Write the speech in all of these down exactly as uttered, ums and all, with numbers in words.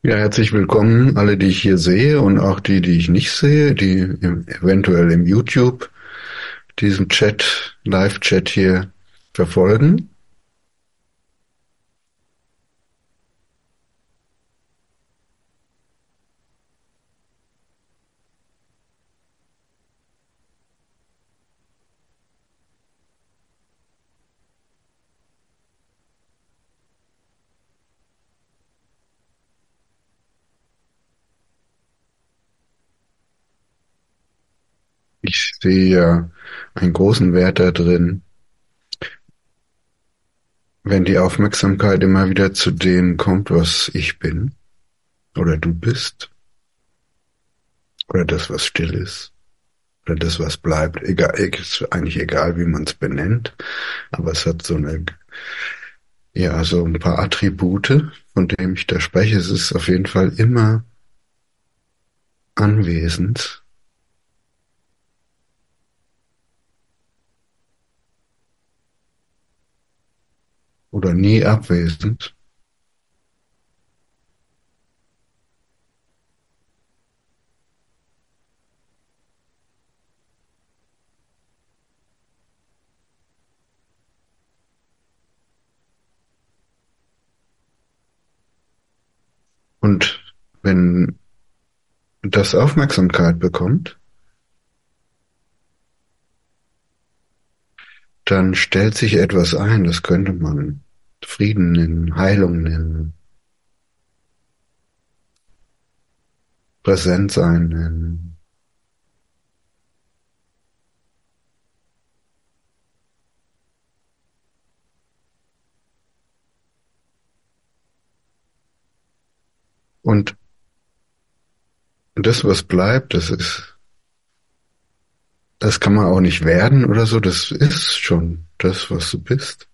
Ja, herzlich willkommen, alle, die ich hier sehe und auch die, die ich nicht sehe, die im, eventuell im YouTube diesen Chat, Live-Chat hier verfolgen. Ich sehe ja einen großen Wert da drin, wenn die Aufmerksamkeit immer wieder zu dem kommt, was ich bin oder du bist oder das, was still ist oder das, was bleibt. Egal, ist eigentlich egal, wie man es benennt, aber es hat so eine, ja, so ein paar Attribute, von denen ich da spreche. Es ist auf jeden Fall immer anwesend oder nie abwesend. Und wenn das Aufmerksamkeit bekommt, dann stellt sich etwas ein, das könnte man Frieden nennen, Heilung nennen, Präsentsein nennen. Und das, was bleibt, das ist, das kann man auch nicht werden oder so, das ist schon das, was du bist.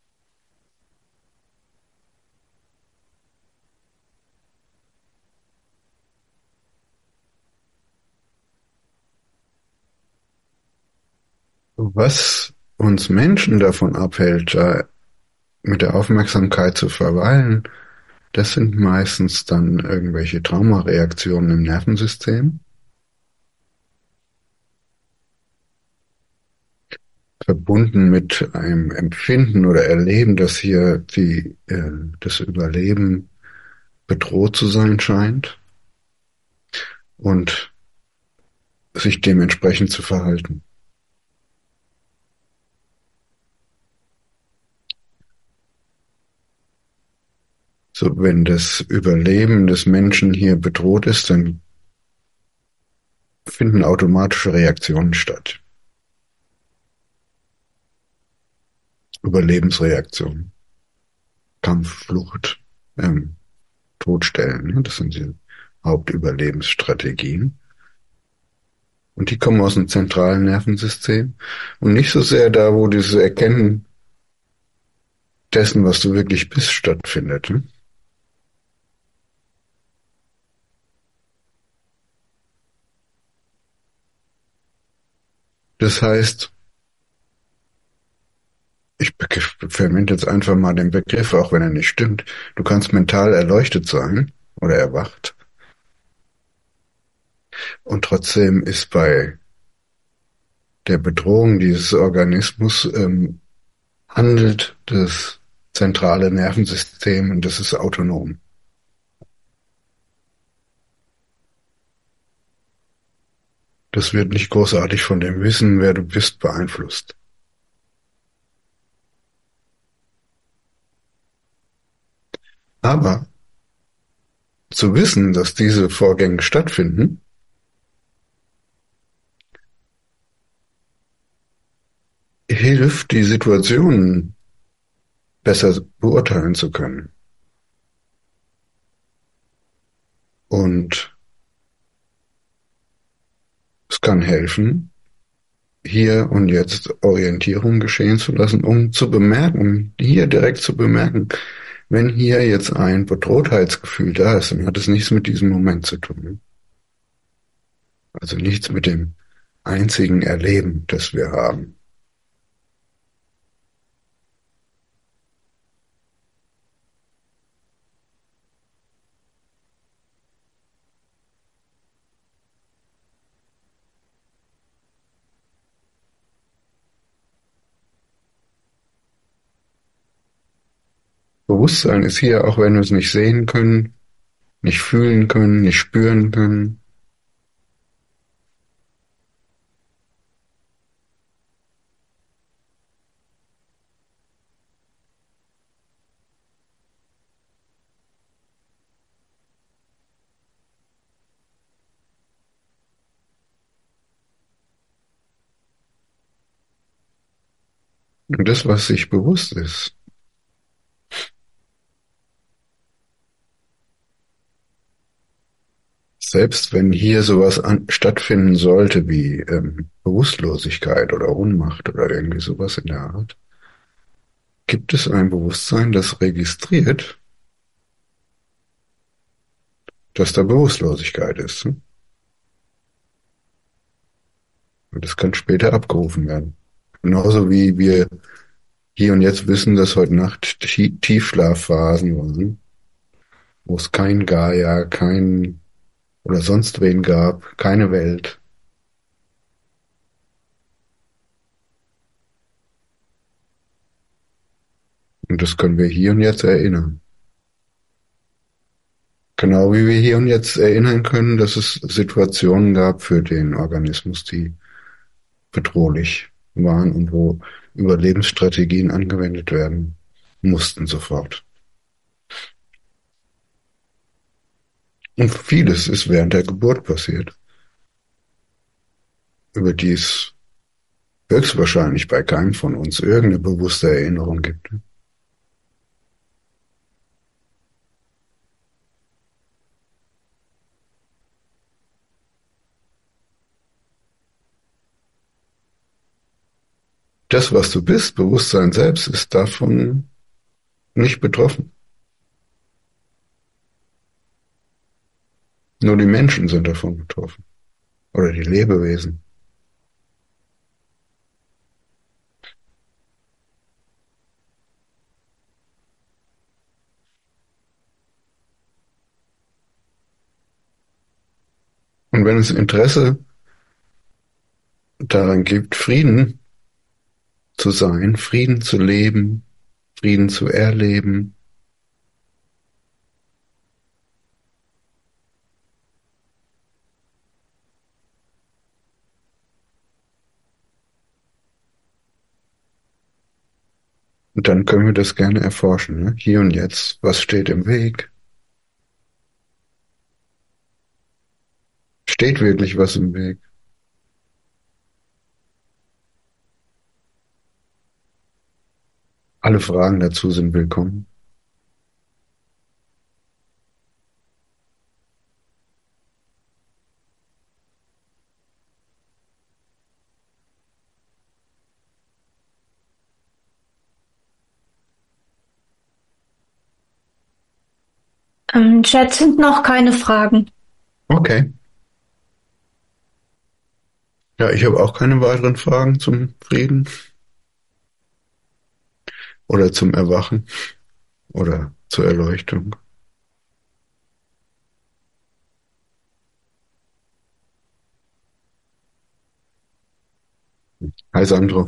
Was uns Menschen davon abhält, da mit der Aufmerksamkeit zu verweilen, das sind meistens dann irgendwelche Traumareaktionen im Nervensystem, verbunden mit einem Empfinden oder Erleben, dass hier die, äh, das Überleben bedroht zu sein scheint und sich dementsprechend zu verhalten. So, wenn das Überleben des Menschen hier bedroht ist, dann finden automatische Reaktionen statt. Überlebensreaktionen, Kampf, Flucht, ähm, Todstellen, ne? Das sind die Hauptüberlebensstrategien. Und die kommen aus dem zentralen Nervensystem und nicht so sehr da, wo dieses Erkennen dessen, was du wirklich bist, stattfindet. Ne? Das heißt, ich verwende jetzt einfach mal den Begriff, auch wenn er nicht stimmt. Du kannst mental erleuchtet sein oder erwacht und trotzdem ist bei der Bedrohung dieses Organismus ähm, handelt das zentrale Nervensystem und das ist autonom. Das wird nicht großartig von dem Wissen, wer du bist, beeinflusst. Aber zu wissen, dass diese Vorgänge stattfinden, hilft, die Situationen besser beurteilen zu können. Und es kann helfen, hier und jetzt Orientierung geschehen zu lassen, um zu bemerken, um hier direkt zu bemerken, wenn hier jetzt ein Bedrohtheitsgefühl da ist, dann hat es nichts mit diesem Moment zu tun. Also nichts mit dem einzigen Erleben, das wir haben. Bewusstsein ist hier, auch wenn wir es nicht sehen können, nicht fühlen können, nicht spüren können. Und das, was sich bewusst ist, selbst wenn hier sowas an, stattfinden sollte wie ähm, Bewusstlosigkeit oder Ohnmacht oder irgendwie sowas in der Art, gibt es ein Bewusstsein, das registriert, dass da Bewusstlosigkeit ist. Hm? Und das kann später abgerufen werden. Genauso wie wir hier und jetzt wissen, dass heute Nacht Tiefschlafphasen waren, wo es kein Gaia, kein oder sonst wen gab, keine Welt. Und das können wir hier und jetzt erinnern. Genau wie wir hier und jetzt erinnern können, dass es Situationen gab für den Organismus, die bedrohlich waren und wo Überlebensstrategien angewendet werden mussten sofort. Und vieles ist während der Geburt passiert, über die es höchstwahrscheinlich bei keinem von uns irgendeine bewusste Erinnerung gibt. Das, was du bist, Bewusstsein selbst, ist davon nicht betroffen. Nur die Menschen sind davon betroffen. Oder die Lebewesen. Und wenn es Interesse daran gibt, Frieden zu sein, Frieden zu leben, Frieden zu erleben, und dann können wir das gerne erforschen. Ne? Hier und jetzt, was steht im Weg? Steht wirklich was im Weg? Alle Fragen dazu sind willkommen. Im Chat sind noch keine Fragen. Okay. Ja, ich habe auch keine weiteren Fragen zum Frieden oder zum Erwachen oder zur Erleuchtung. Hi Sandro.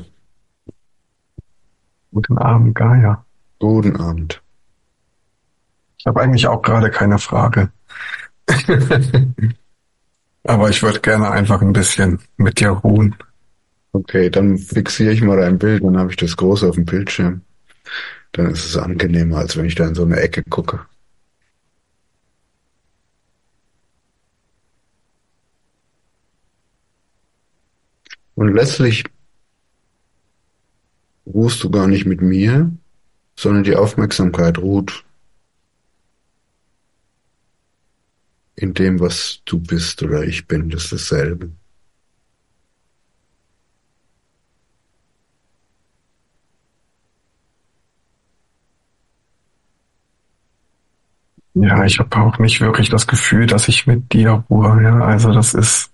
Guten Abend, Gaia. Guten Abend. Ich habe eigentlich auch gerade keine Frage. Aber ich würde gerne einfach ein bisschen mit dir ruhen. Okay, dann fixiere ich mal dein Bild, dann habe ich das groß auf dem Bildschirm. Dann ist es angenehmer, als wenn ich da in so eine Ecke gucke. Und letztlich ruhst du gar nicht mit mir, sondern die Aufmerksamkeit ruht in dem, was du bist oder ich bin. Das ist dasselbe. Ja, ich habe auch nicht wirklich das Gefühl, dass ich mit dir ruhe. Ja, also das ist,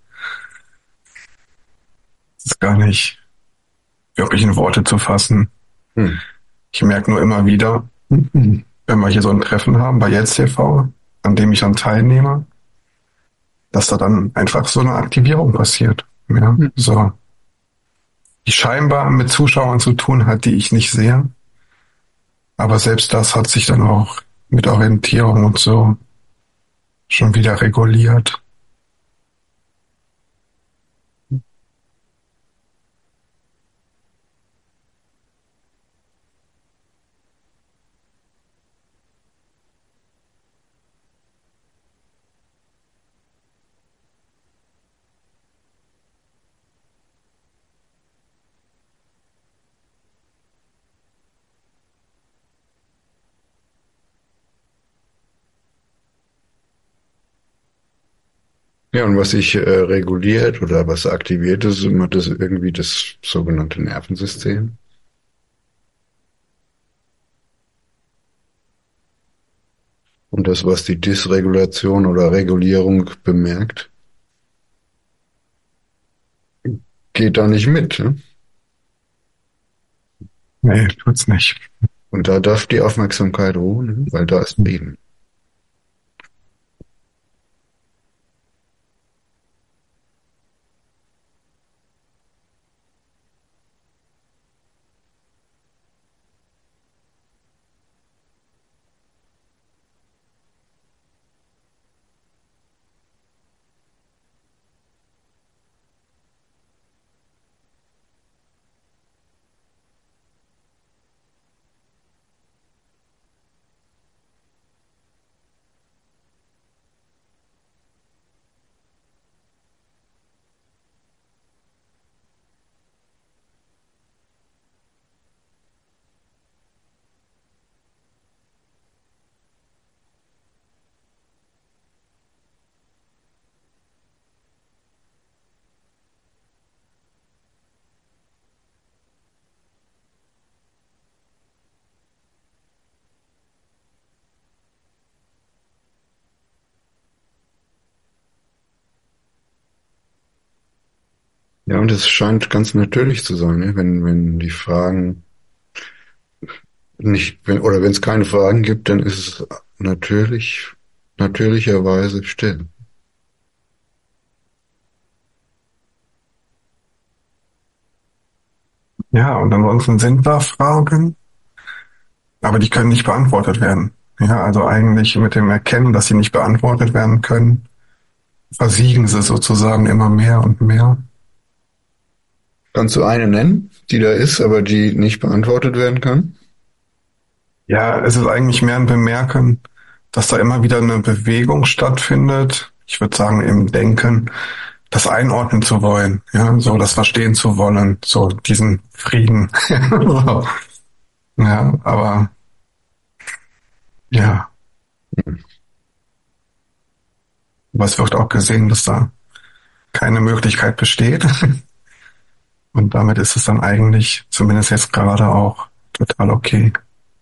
das ist gar nicht wirklich in Worte zu fassen. Hm. Ich merke nur immer wieder, wenn wir hier so ein Treffen haben bei Jetzt T V, an dem ich dann teilnehme, dass da dann einfach so eine Aktivierung passiert. Ja, hm. so. Die scheinbar mit Zuschauern zu tun hat, die ich nicht sehe. Aber selbst das hat sich dann auch mit Orientierung und so schon wieder reguliert. Ja, und was sich äh, reguliert oder was aktiviert, ist immer das irgendwie das sogenannte Nervensystem. Und das, was die Dysregulation oder Regulierung bemerkt, geht da nicht mit. Ne? Nee, tut's nicht. Und da darf die Aufmerksamkeit ruhen, ne? Weil da ist Frieden. Ja, und es scheint ganz natürlich zu sein, ne? Wenn, wenn die Fragen nicht, wenn, oder wenn es keine Fragen gibt, dann ist es natürlich, natürlicherweise still. Ja, und ansonsten sind da Fragen, aber die können nicht beantwortet werden. Ja, also eigentlich mit dem Erkennen, dass sie nicht beantwortet werden können, versiegen sie sozusagen immer mehr und mehr. Kannst du eine nennen, die da ist, aber die nicht beantwortet werden kann? Ja, es ist eigentlich mehr ein Bemerken, dass da immer wieder eine Bewegung stattfindet. Ich würde sagen, im Denken, das einordnen zu wollen, ja, so das verstehen zu wollen, so diesen Frieden. So. Ja, aber ja, aber es wird auch gesehen, dass da keine Möglichkeit besteht. Und damit ist es dann eigentlich, zumindest jetzt gerade auch, total okay.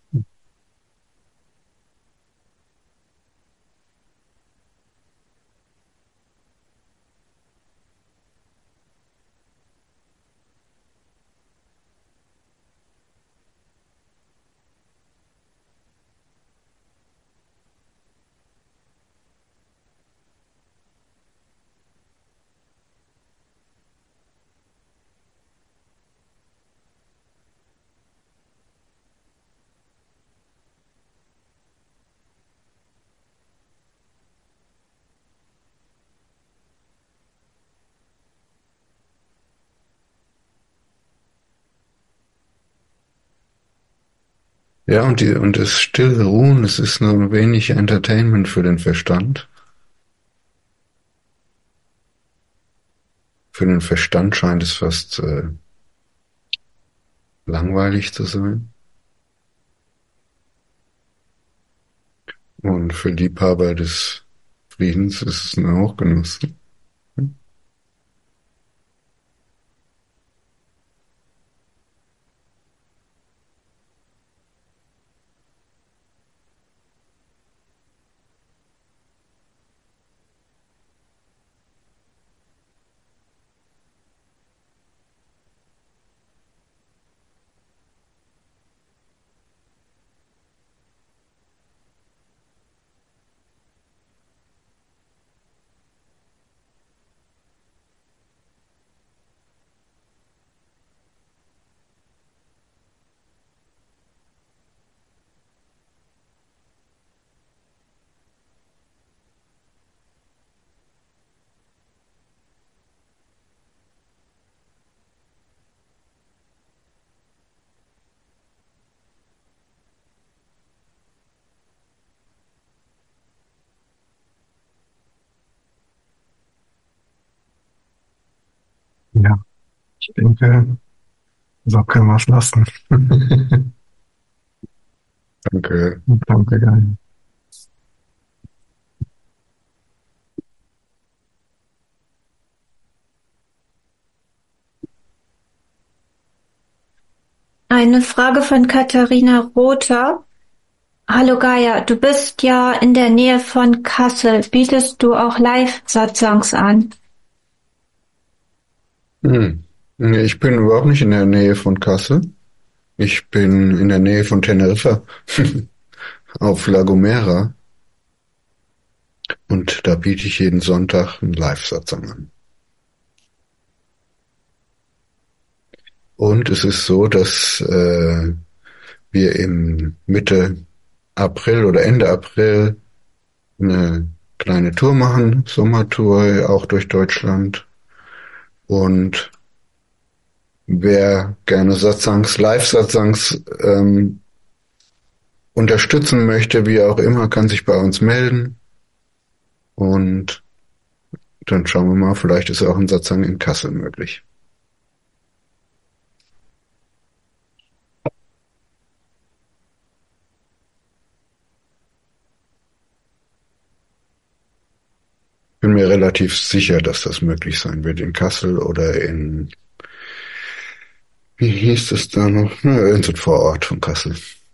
Ja, und die, und das stille Ruhen, das ist nur ein wenig Entertainment für den Verstand. Für den Verstand scheint es fast äh, langweilig zu sein. Und für Liebhaber des Friedens ist es ein Hochgenuss. Ich denke, so können wir es lassen. Danke. Danke, Guy. Eine Frage von Katharina Rother. Hallo Gaia, du bist ja in der Nähe von Kassel. Bietest du auch Live-Satsangs an? Hm. Ich bin überhaupt nicht in der Nähe von Kassel. Ich bin in der Nähe von Teneriffa auf La Gomera. Und da biete ich jeden Sonntag einen Live-Satsang an. Und es ist so, dass äh, wir im Mitte April oder Ende April eine kleine Tour machen, Sommertour, auch durch Deutschland. Und wer gerne Satsangs, Live-Satsangs ähm, unterstützen möchte, wie auch immer, kann sich bei uns melden. Und dann schauen wir mal, vielleicht ist auch ein Satsang in Kassel möglich. Bin mir relativ sicher, dass das möglich sein wird in Kassel oder in, wie hieß es da noch? Na, irgendein Vorort von Kassel.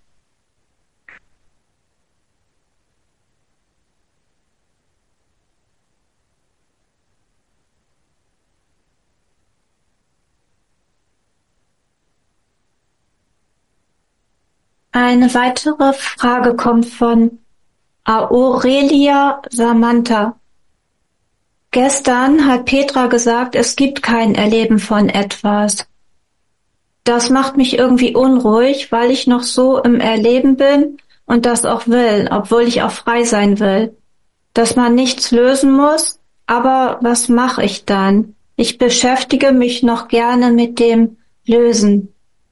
Eine weitere Frage kommt von Aurelia Samantha. Gestern hat Petra gesagt, es gibt kein Erleben von etwas. Das macht mich irgendwie unruhig, weil ich noch so im Erleben bin und das auch will, obwohl ich auch frei sein will. Dass man nichts lösen muss, aber was mache ich dann? Ich beschäftige mich noch gerne mit dem Lösen.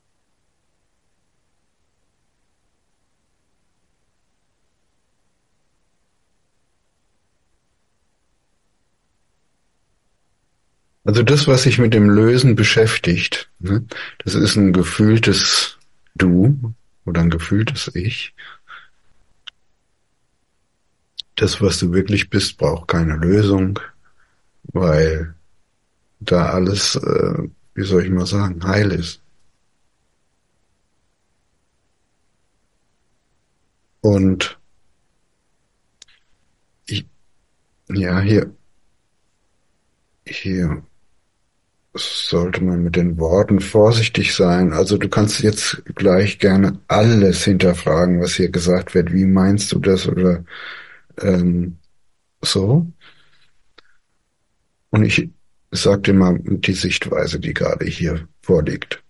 Also das, was sich mit dem Lösen beschäftigt, ne, das ist ein gefühltes Du oder ein gefühltes Ich. Das, was du wirklich bist, braucht keine Lösung, weil da alles, äh, wie soll ich mal sagen, heil ist. Und ich, ja, hier, hier sollte man mit den Worten vorsichtig sein. Also du kannst jetzt gleich gerne alles hinterfragen, was hier gesagt wird. Wie meinst du das oder ähm, so? Und ich sag dir mal die Sichtweise, die gerade hier vorliegt.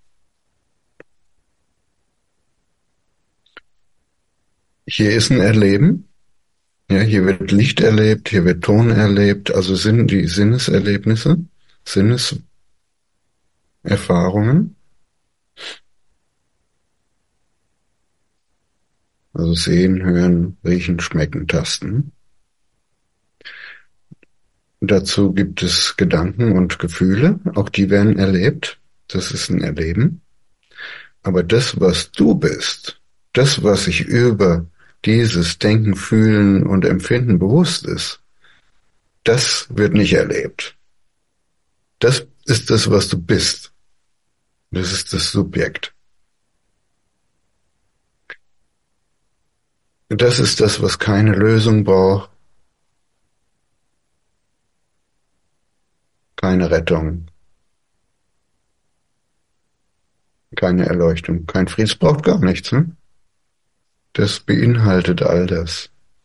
Hier ist ein Erleben. Ja, hier wird Licht erlebt, hier wird Ton erlebt, also sind die Sinneserlebnisse, Sinneserfahrungen, also sehen, hören, riechen, schmecken, tasten. Dazu gibt es Gedanken und Gefühle, auch die werden erlebt, das ist ein Erleben. Aber das, was du bist, das, was sich über dieses Denken, Fühlen und Empfinden bewusst ist, das wird nicht erlebt. Das ist das, was du bist. Das ist das Subjekt. Das ist das, was keine Lösung braucht, keine Rettung, keine Erleuchtung, kein Frieden. Es braucht gar nichts. Ne? Das beinhaltet all das.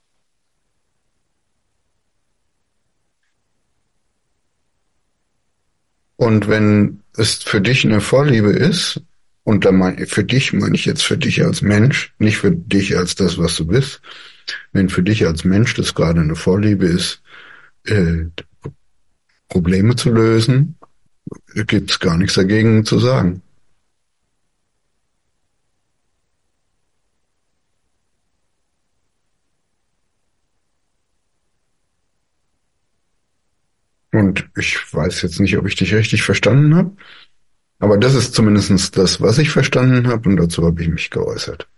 Und wenn es für dich eine Vorliebe ist, und da mein, für dich meine ich jetzt für dich als Mensch, nicht für dich als das, was du bist, wenn für dich als Mensch das gerade eine Vorliebe ist, äh, Probleme zu lösen, gibt's gar nichts dagegen zu sagen. Und ich weiß jetzt nicht, ob ich dich richtig verstanden habe. Aber das ist zumindest das, was ich verstanden habe, und dazu habe ich mich geäußert.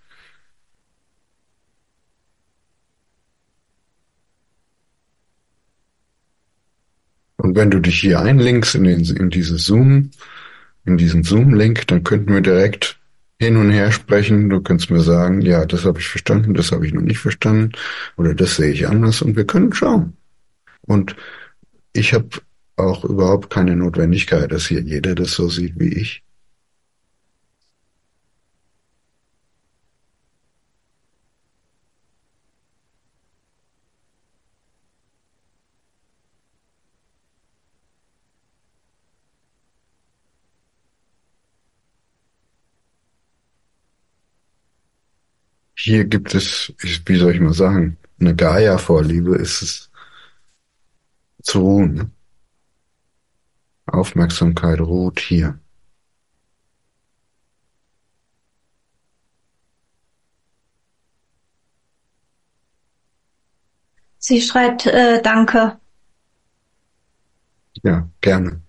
Und wenn du dich hier einlinkst in, den, in dieses Zoom, in diesen Zoom-Link, dann könnten wir direkt hin und her sprechen. Du könntest mir sagen, ja, das habe ich verstanden, das habe ich noch nicht verstanden, oder das sehe ich anders, und wir können schauen. Und ich habe auch überhaupt keine Notwendigkeit, dass hier jeder das so sieht wie ich. Hier gibt es, wie soll ich mal sagen, eine Gaia-Vorliebe ist es zu ruhen. Ne? Aufmerksamkeit ruht hier. Sie schreibt, äh, danke. Ja, gerne.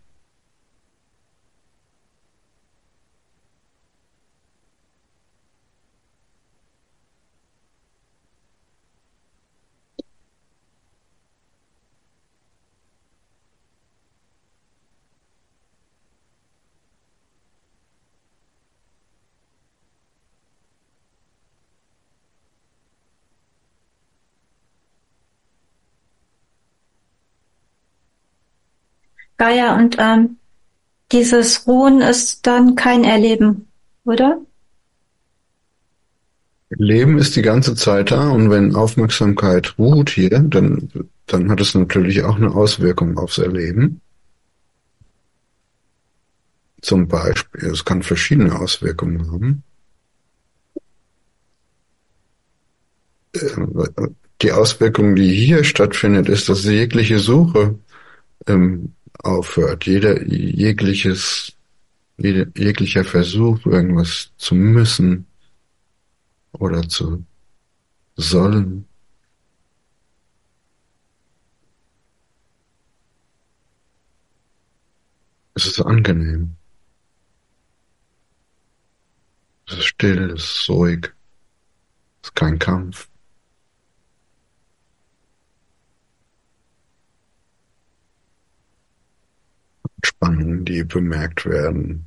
Gaia, und ähm, dieses Ruhen ist dann kein Erleben, oder? Leben ist die ganze Zeit da, und wenn Aufmerksamkeit ruht hier, dann, dann hat es natürlich auch eine Auswirkung aufs Erleben. Zum Beispiel, es kann verschiedene Auswirkungen haben. Die Auswirkung, die hier stattfindet, ist, dass jegliche Suche ähm, aufhört. Jeder, jegliches, jede, jeglicher Versuch, irgendwas zu müssen oder zu sollen. Es ist angenehm. Es ist still, es ist ruhig. Es ist kein Kampf. Spannungen, die bemerkt werden,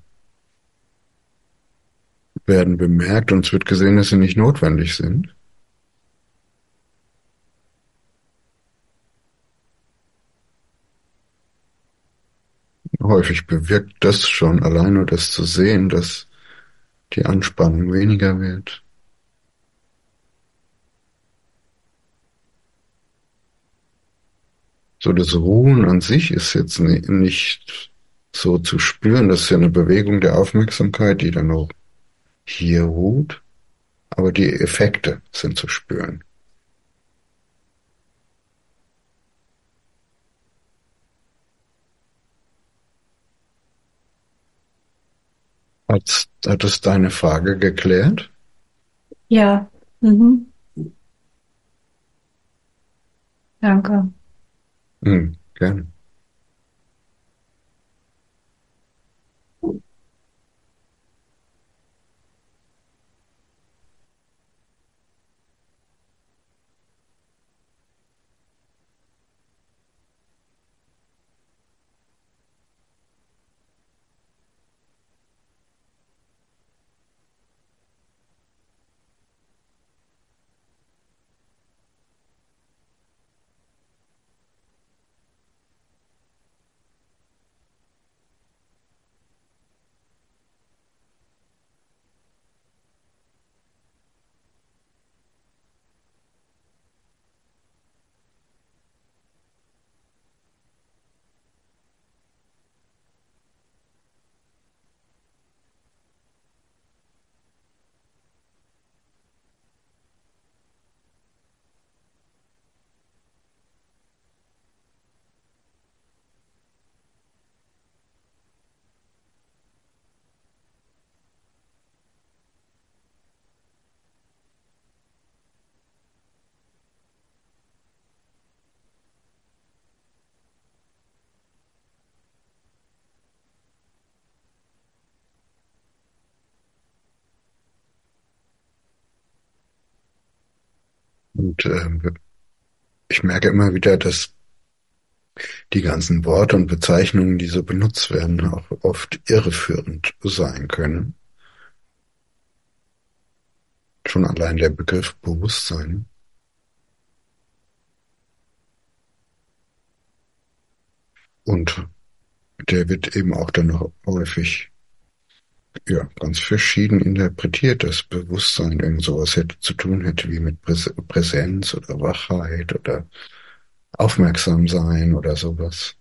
werden bemerkt, und es wird gesehen, dass sie nicht notwendig sind. Häufig bewirkt das schon, allein nur das zu sehen, dass die Anspannung weniger wird. So, das Ruhen an sich ist jetzt nicht so zu spüren. Das ist ja eine Bewegung der Aufmerksamkeit, die dann auch hier ruht. Aber die Effekte sind zu spüren. Hat, hat es deine Frage geklärt? Ja. Mhm. Danke. Hm, gerne. Und äh, ich merke immer wieder, dass die ganzen Worte und Bezeichnungen, die so benutzt werden, auch oft irreführend sein können. Schon allein der Begriff Bewusstsein. Und der wird eben auch dann noch häufig ja, ganz verschieden interpretiert, dass Bewusstsein irgend sowas hätte zu tun hätte wie mit Präs- Präsenz oder Wachheit oder Aufmerksamsein oder sowas.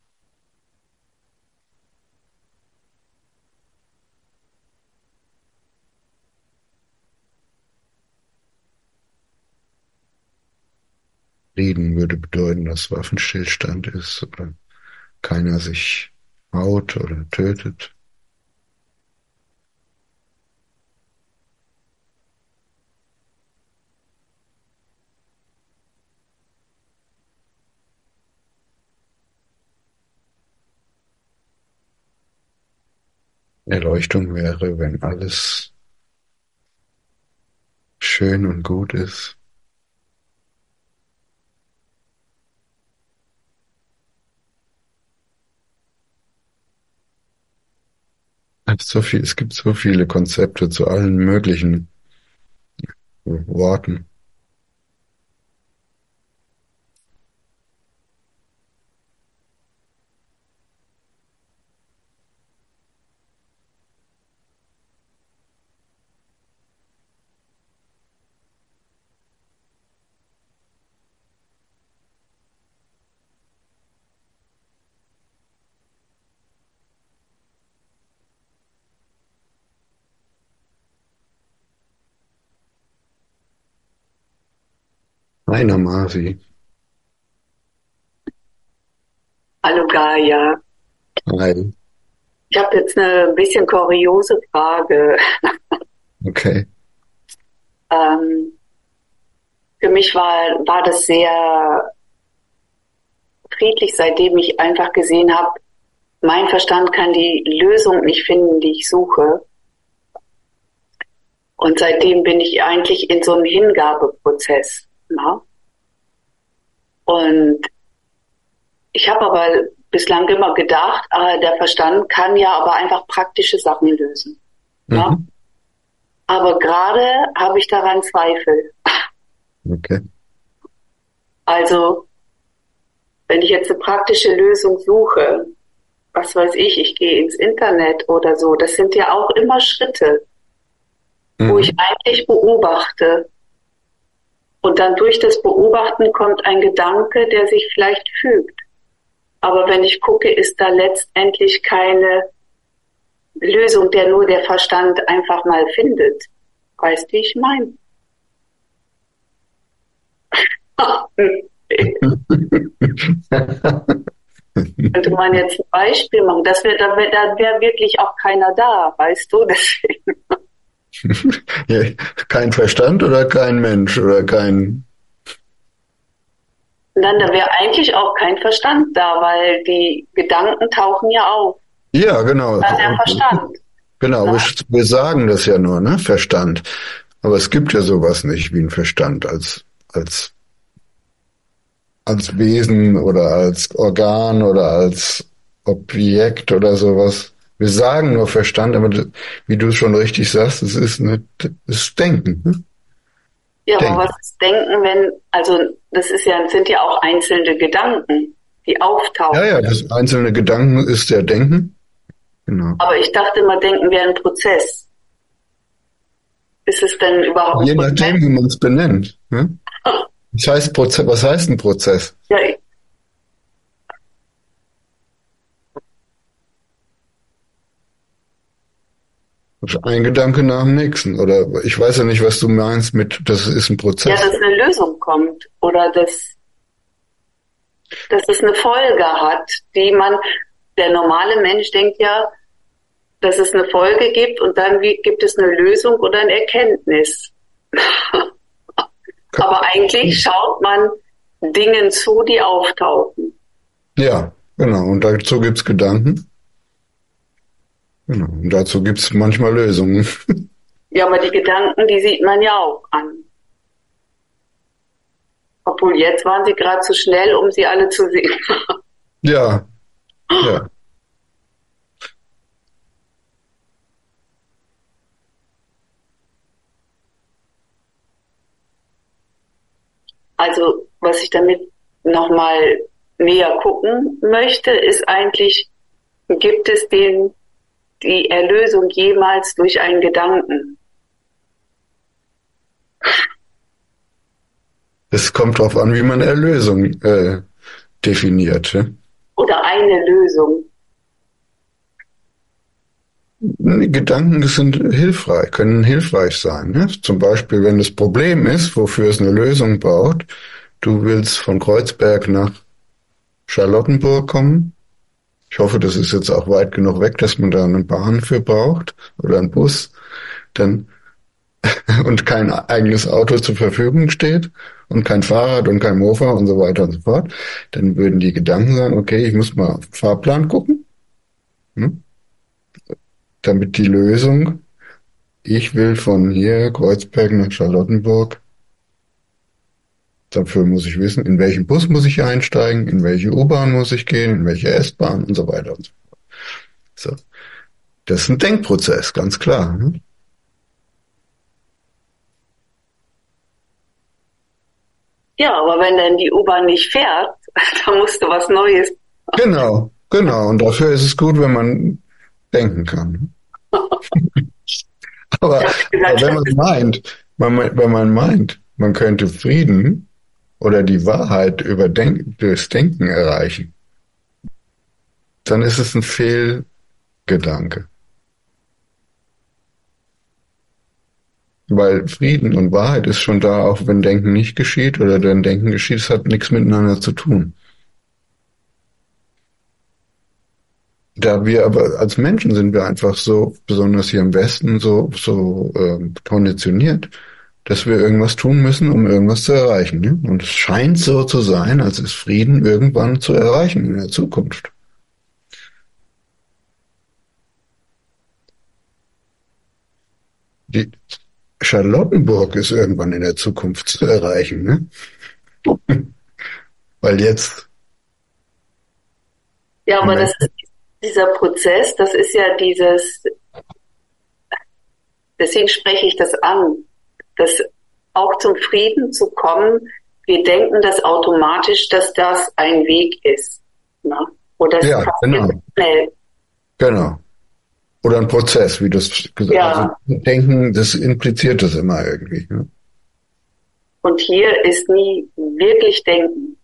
Frieden würde bedeuten, dass Waffenstillstand ist oder keiner sich haut oder tötet. Erleuchtung wäre, wenn alles schön und gut ist. So viel, es gibt so viele Konzepte zu allen möglichen Worten. Rainer Masi. Hallo Gaia. Hi. Ich habe jetzt eine bisschen kuriose Frage. Okay. ähm, für mich war, war das sehr friedlich, seitdem ich einfach gesehen habe, mein Verstand kann die Lösung nicht finden, die ich suche. Und seitdem bin ich eigentlich in so einem Hingabeprozess. Na? Und ich habe aber bislang immer gedacht, äh, der Verstand kann ja aber einfach praktische Sachen lösen. Mhm. Ja? Aber gerade habe ich daran Zweifel. Okay. Also, wenn ich jetzt eine praktische Lösung suche, was weiß ich, ich gehe ins Internet oder so, das sind ja auch immer Schritte, mhm. wo ich eigentlich beobachte. Und dann durch das Beobachten kommt ein Gedanke, der sich vielleicht fügt. Aber wenn ich gucke, ist da letztendlich keine Lösung, der nur der Verstand einfach mal findet. Weißt du, wie ich meine? Könnte man jetzt ein Beispiel machen. Das wär, da wäre da wär wirklich auch keiner da, weißt du? Deswegen. Ja, kein Verstand oder kein Mensch oder kein... Dann, da wäre eigentlich auch kein Verstand da, weil die Gedanken tauchen ja auf. Ja, genau. Dann der Verstand. Genau, ja. wir, wir sagen das ja nur, ne? Verstand. Aber es gibt ja sowas nicht wie ein Verstand als, als, als Wesen oder als Organ oder als Objekt oder sowas. Wir sagen nur Verstand, aber das, wie du es schon richtig sagst, es ist nicht, es ist Denken. Ne? Ja, Denken. Aber was ist Denken, wenn, also das ist ja, sind ja auch einzelne Gedanken, die auftauchen. Ja, ja, das einzelne Gedanken ist der Denken. Genau. Aber ich dachte immer, Denken wäre ein Prozess. Ist es denn überhaupt Je ein Prozess? nachdem, wie man es benennt. Ne? Was heißt Prozess? Was heißt ein Prozess? Ja, Ein Gedanke nach dem nächsten. Oder ich weiß ja nicht, was du meinst mit, das ist ein Prozess. Ja, dass eine Lösung kommt. Oder dass, dass es eine Folge hat, die man, der normale Mensch denkt ja, dass es eine Folge gibt und dann wie, gibt es eine Lösung oder eine Erkenntnis. Aber eigentlich schaut man Dingen zu, die auftauchen. Ja, genau. Und dazu gibt's Gedanken. Genau. Und dazu gibt's manchmal Lösungen. Ja, aber die Gedanken, die sieht man ja auch an. Obwohl jetzt waren sie gerade zu schnell, um sie alle zu sehen. Ja, ja. Also, was ich damit nochmal näher gucken möchte, ist eigentlich, gibt es den, die Erlösung jemals durch einen Gedanken? Es kommt darauf an, wie man Erlösung äh, definiert. Ja? Oder eine Lösung? Gedanken sind hilfreich, können hilfreich sein. Ne? Zum Beispiel, wenn das Problem ist, wofür es eine Lösung braucht, du willst von Kreuzberg nach Charlottenburg kommen. Ich hoffe, das ist jetzt auch weit genug weg, dass man da eine Bahn für braucht oder einen Bus, dann und kein eigenes Auto zur Verfügung steht und kein Fahrrad und kein Mofa und so weiter und so fort. Dann würden die Gedanken sagen, okay, ich muss mal auf den Fahrplan gucken. Hm? Damit die Lösung, ich will von hier Kreuzberg nach Charlottenburg, dafür muss ich wissen, in welchen Bus muss ich einsteigen, in welche U-Bahn muss ich gehen, in welche S-Bahn und so weiter und so fort. So. Das ist ein Denkprozess, ganz klar. Ne? Ja, aber wenn dann die U-Bahn nicht fährt, dann musst du was Neues. Genau, genau. Und dafür ist es gut, wenn man denken kann. aber, aber wenn man meint, man, wenn man meint, man könnte Frieden oder die Wahrheit über Denk- durchs Denken erreichen, dann ist es ein Fehlgedanke. Weil Frieden und Wahrheit ist schon da, auch wenn Denken nicht geschieht oder wenn Denken geschieht, es hat nichts miteinander zu tun. Da wir aber als Menschen sind wir einfach so, besonders hier im Westen, so, so äh, konditioniert, dass wir irgendwas tun müssen, um irgendwas zu erreichen. Ne? Und es scheint so zu sein, als ist Frieden irgendwann zu erreichen in der Zukunft. Die Charlottenburg ist irgendwann in der Zukunft zu erreichen, ne? Weil jetzt. Ja, aber das ist dieser Prozess, das ist ja dieses, deswegen spreche ich das an, dass auch zum Frieden zu kommen, wir denken das automatisch, dass das ein Weg ist. Ne? Oder das ja, genau. Schnell. Genau. Oder ein Prozess, wie du es gesagt hast. Ja. Also Denken, das impliziert das immer irgendwie. Ne? Und hier ist nie wirklich Denken.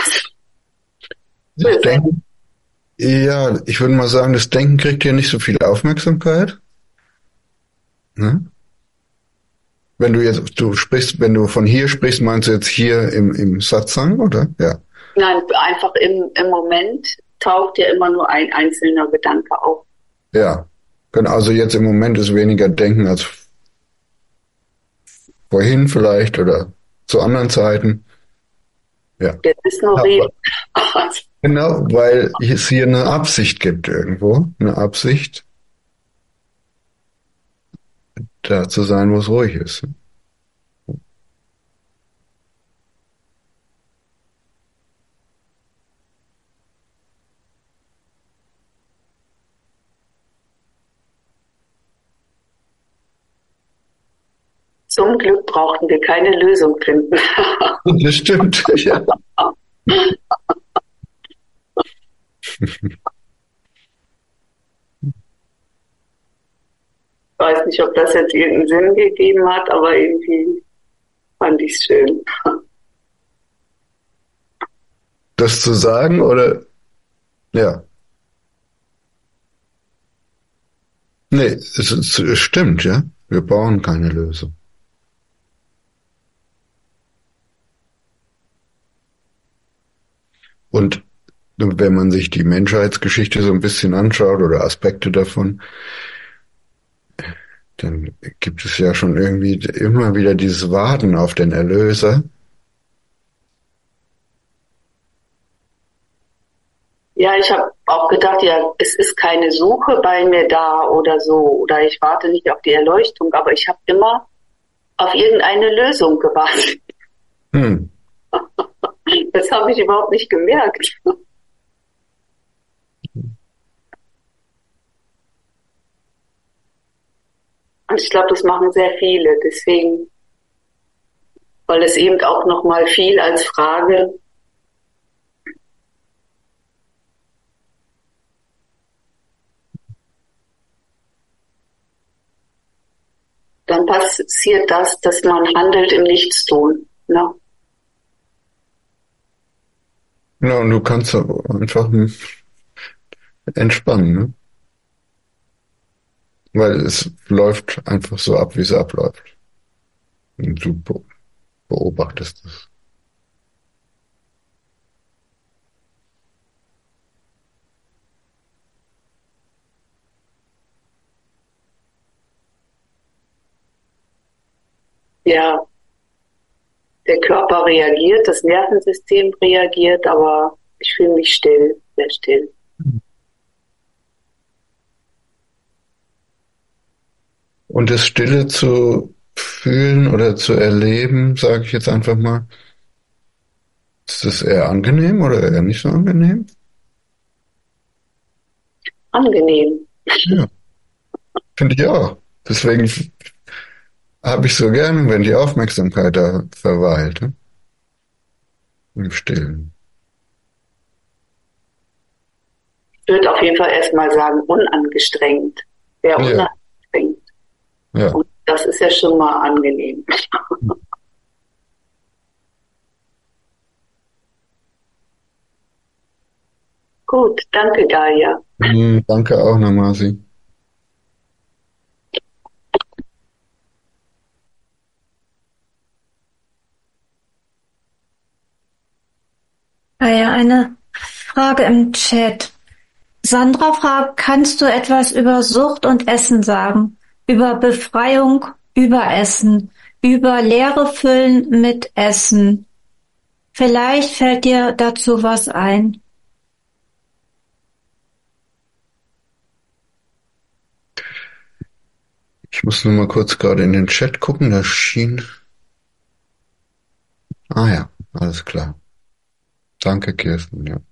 Das Denken, ja, ich würde mal sagen, das Denken kriegt hier nicht so viel Aufmerksamkeit. Ne? Wenn du jetzt, du sprichst, wenn du von hier sprichst, meinst du jetzt hier im, im Satsang, oder? Ja. Nein, einfach im, im Moment taucht ja immer nur ein einzelner Gedanke auf. Ja. Also jetzt im Moment ist weniger Denken als vorhin vielleicht oder zu anderen Zeiten. Ja. Das ist nur Reden. Genau, weil es hier eine Absicht gibt irgendwo, eine Absicht, da zu sein, wo es ruhig ist. Zum Glück brauchten wir keine Lösung finden. Das stimmt, ja. Ich weiß nicht, ob das jetzt irgendeinen Sinn gegeben hat, aber irgendwie fand ich es schön. Das zu sagen, oder? Ja. Nee, es, es, es stimmt, ja. Wir brauchen keine Lösung. Und wenn man sich die Menschheitsgeschichte so ein bisschen anschaut oder Aspekte davon, dann gibt es ja schon irgendwie immer wieder dieses Warten auf den Erlöser. Ja, ich habe auch gedacht, ja, es ist keine Suche bei mir da oder so, oder ich warte nicht auf die Erleuchtung, aber ich habe immer auf irgendeine Lösung gewartet. Hm. Das habe ich überhaupt nicht gemerkt. Und ich glaube, das machen sehr viele. Deswegen, weil es eben auch nochmal viel als Frage dann passiert das, dass man handelt im Nichtstun. Ne? Ja, und du kannst einfach entspannen, ne? Weil es läuft einfach so ab, wie es abläuft. Und du beobachtest es. Ja, der Körper reagiert, das Nervensystem reagiert, aber ich fühle mich still, sehr still. Und das Stille zu fühlen oder zu erleben, sage ich jetzt einfach mal, ist das eher angenehm oder eher nicht so angenehm? Angenehm. Ja, finde ich auch. Deswegen habe ich so gerne, wenn die Aufmerksamkeit da verweilt, ne? Im Stillen. Ich würde auf jeden Fall erstmal sagen, unangestrengt. Sehr Ja. unangestrengt. Ja. Und das ist ja schon mal angenehm. Gut, danke Gaia. Mhm, danke auch, Namasi. Ah ja, eine Frage im Chat. Sandra fragt, kannst du etwas über Sucht und Essen sagen? Über Befreiung, über Essen, über Leere füllen mit Essen. Vielleicht fällt dir dazu was ein. Ich muss nur mal kurz gerade in den Chat gucken, da schien... Ah ja, alles klar. Danke, Kirsten, ja.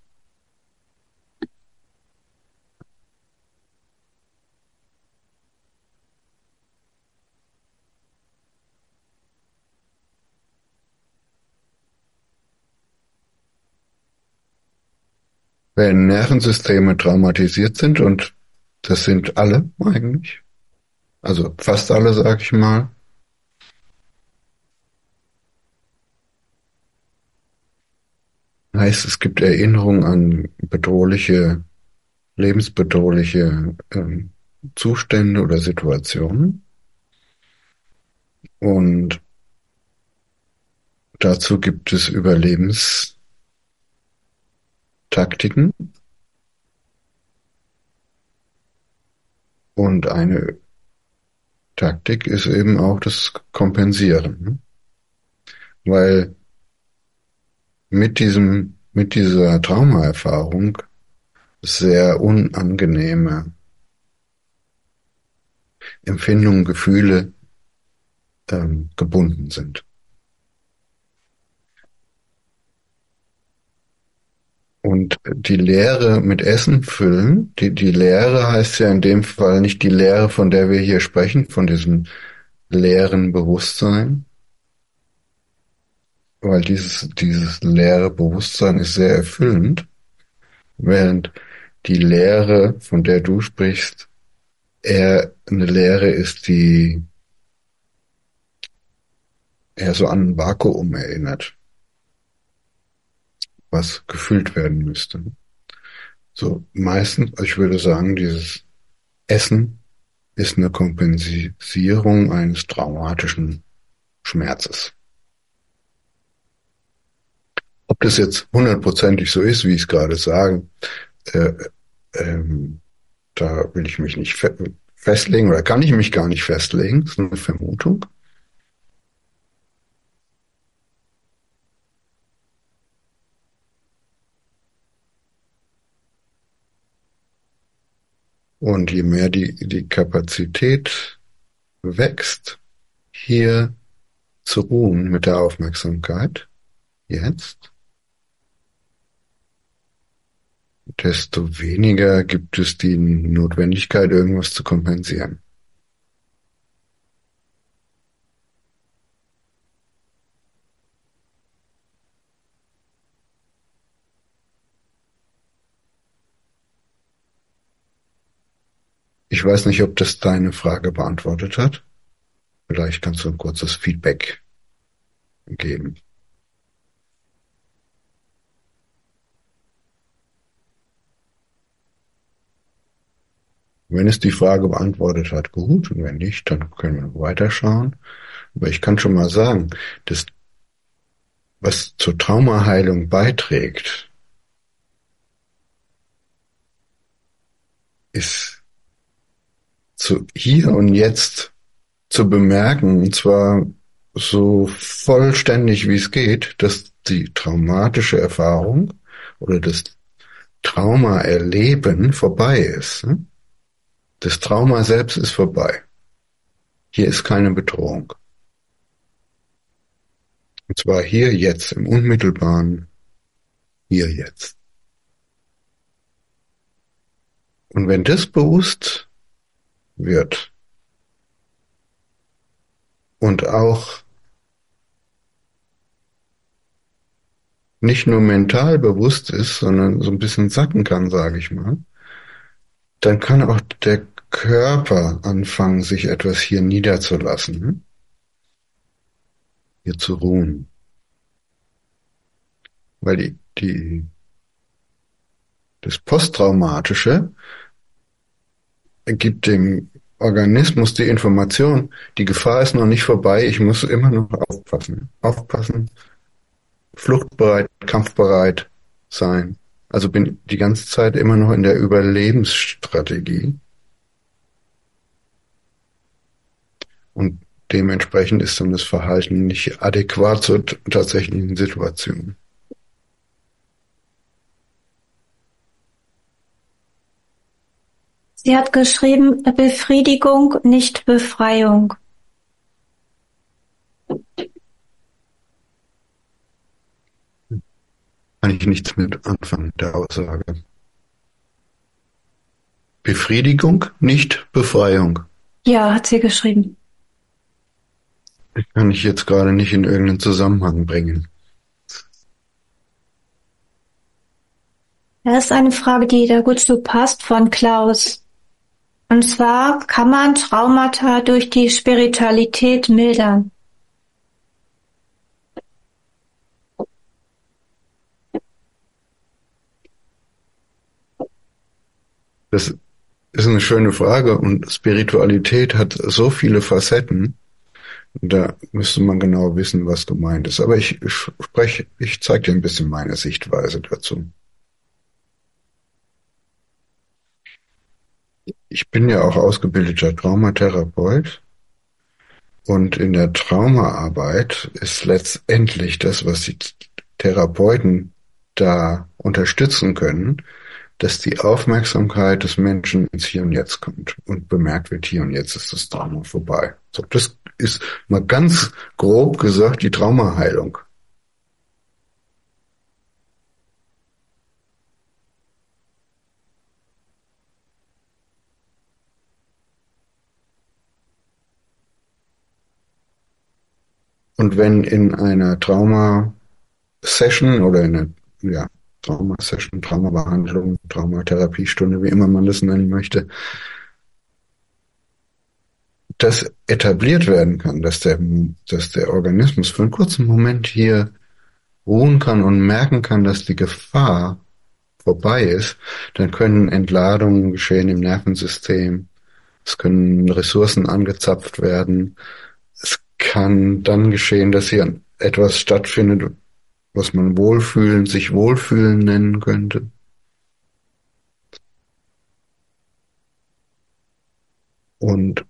Wenn Nervensysteme traumatisiert sind, und das sind alle eigentlich, also fast alle, sag ich mal, heißt, es gibt Erinnerungen an bedrohliche, lebensbedrohliche ähm, Zustände oder Situationen. Und dazu gibt es Überlebenstaktiken. Und eine Taktik ist eben auch das Kompensieren. Weil mit diesem, mit dieser Traumaerfahrung sehr unangenehme Empfindungen, Gefühle ähm, gebunden sind. Und die Leere mit Essen füllen, die, die Leere heißt ja in dem Fall nicht die Leere, von der wir hier sprechen, von diesem leeren Bewusstsein, weil dieses, dieses leere Bewusstsein ist sehr erfüllend, während die Leere, von der du sprichst, eher eine Leere ist, die eher so an ein Vakuum erinnert, was gefüllt werden müsste. So meistens, ich würde sagen, dieses Essen ist eine Kompensierung eines traumatischen Schmerzes. Ob das jetzt hundertprozentig so ist, wie ich es gerade sage, äh, ähm, da will ich mich nicht fe festlegen oder kann ich mich gar nicht festlegen. Das ist eine Vermutung. Und je mehr die, die Kapazität wächst, hier zu ruhen mit der Aufmerksamkeit, jetzt, desto weniger gibt es die Notwendigkeit, irgendwas zu kompensieren. Ich weiß nicht, ob das deine Frage beantwortet hat. Vielleicht kannst du ein kurzes Feedback geben. Wenn es die Frage beantwortet hat, gut. Und wenn nicht, dann können wir noch weiterschauen. Aber ich kann schon mal sagen, dass was zur Traumaheilung beiträgt, ist zu hier und jetzt zu bemerken, und zwar so vollständig wie es geht, dass die traumatische Erfahrung oder das Trauma-Erleben vorbei ist. Das Trauma selbst ist vorbei. Hier ist keine Bedrohung. Und zwar hier jetzt, im unmittelbaren Hier jetzt. Und wenn das bewusst wird und auch nicht nur mental bewusst ist, sondern so ein bisschen sacken kann, sage ich mal, dann kann auch der Körper anfangen, sich etwas hier niederzulassen, hier zu ruhen. Weil die, die, das Posttraumatische gibt dem Organismus die Information, die Gefahr ist noch nicht vorbei, ich muss immer noch aufpassen. Aufpassen, fluchtbereit, kampfbereit sein. Also bin die ganze Zeit immer noch in der Überlebensstrategie. Und dementsprechend ist dann das Verhalten nicht adäquat zur tatsächlichen Situation. Sie hat geschrieben, Befriedigung, nicht Befreiung. Kann ich nichts mit anfangen, der Aussage. Befriedigung, nicht Befreiung. Ja, hat sie geschrieben. Das kann ich jetzt gerade nicht in irgendeinen Zusammenhang bringen. Das ist eine Frage, die da gut zu passt, von Klaus. Und zwar, kann man Traumata durch die Spiritualität mildern? Das ist eine schöne Frage und Spiritualität hat so viele Facetten. Da müsste man genau wissen, was gemeint ist. Aber ich spreche, ich zeige dir ein bisschen meine Sichtweise dazu. Ich bin ja auch ausgebildeter Traumatherapeut und in der Traumaarbeit ist letztendlich das, was die Therapeuten da unterstützen können, dass die Aufmerksamkeit des Menschen ins Hier und Jetzt kommt und bemerkt wird, hier und jetzt ist das Trauma vorbei. So, das ist mal ganz grob gesagt die Traumaheilung. Und wenn in einer Trauma-Session oder in einer ja, Trauma-Session, Traumabehandlung, Traumatherapiestunde, wie immer man das nennen möchte, das etabliert werden kann, dass der, dass der Organismus für einen kurzen Moment hier ruhen kann und merken kann, dass die Gefahr vorbei ist, dann können Entladungen geschehen im Nervensystem, es können Ressourcen angezapft werden, es kann dann geschehen, dass hier etwas stattfindet, was man Wohlfühlen, sich Wohlfühlen nennen könnte. Und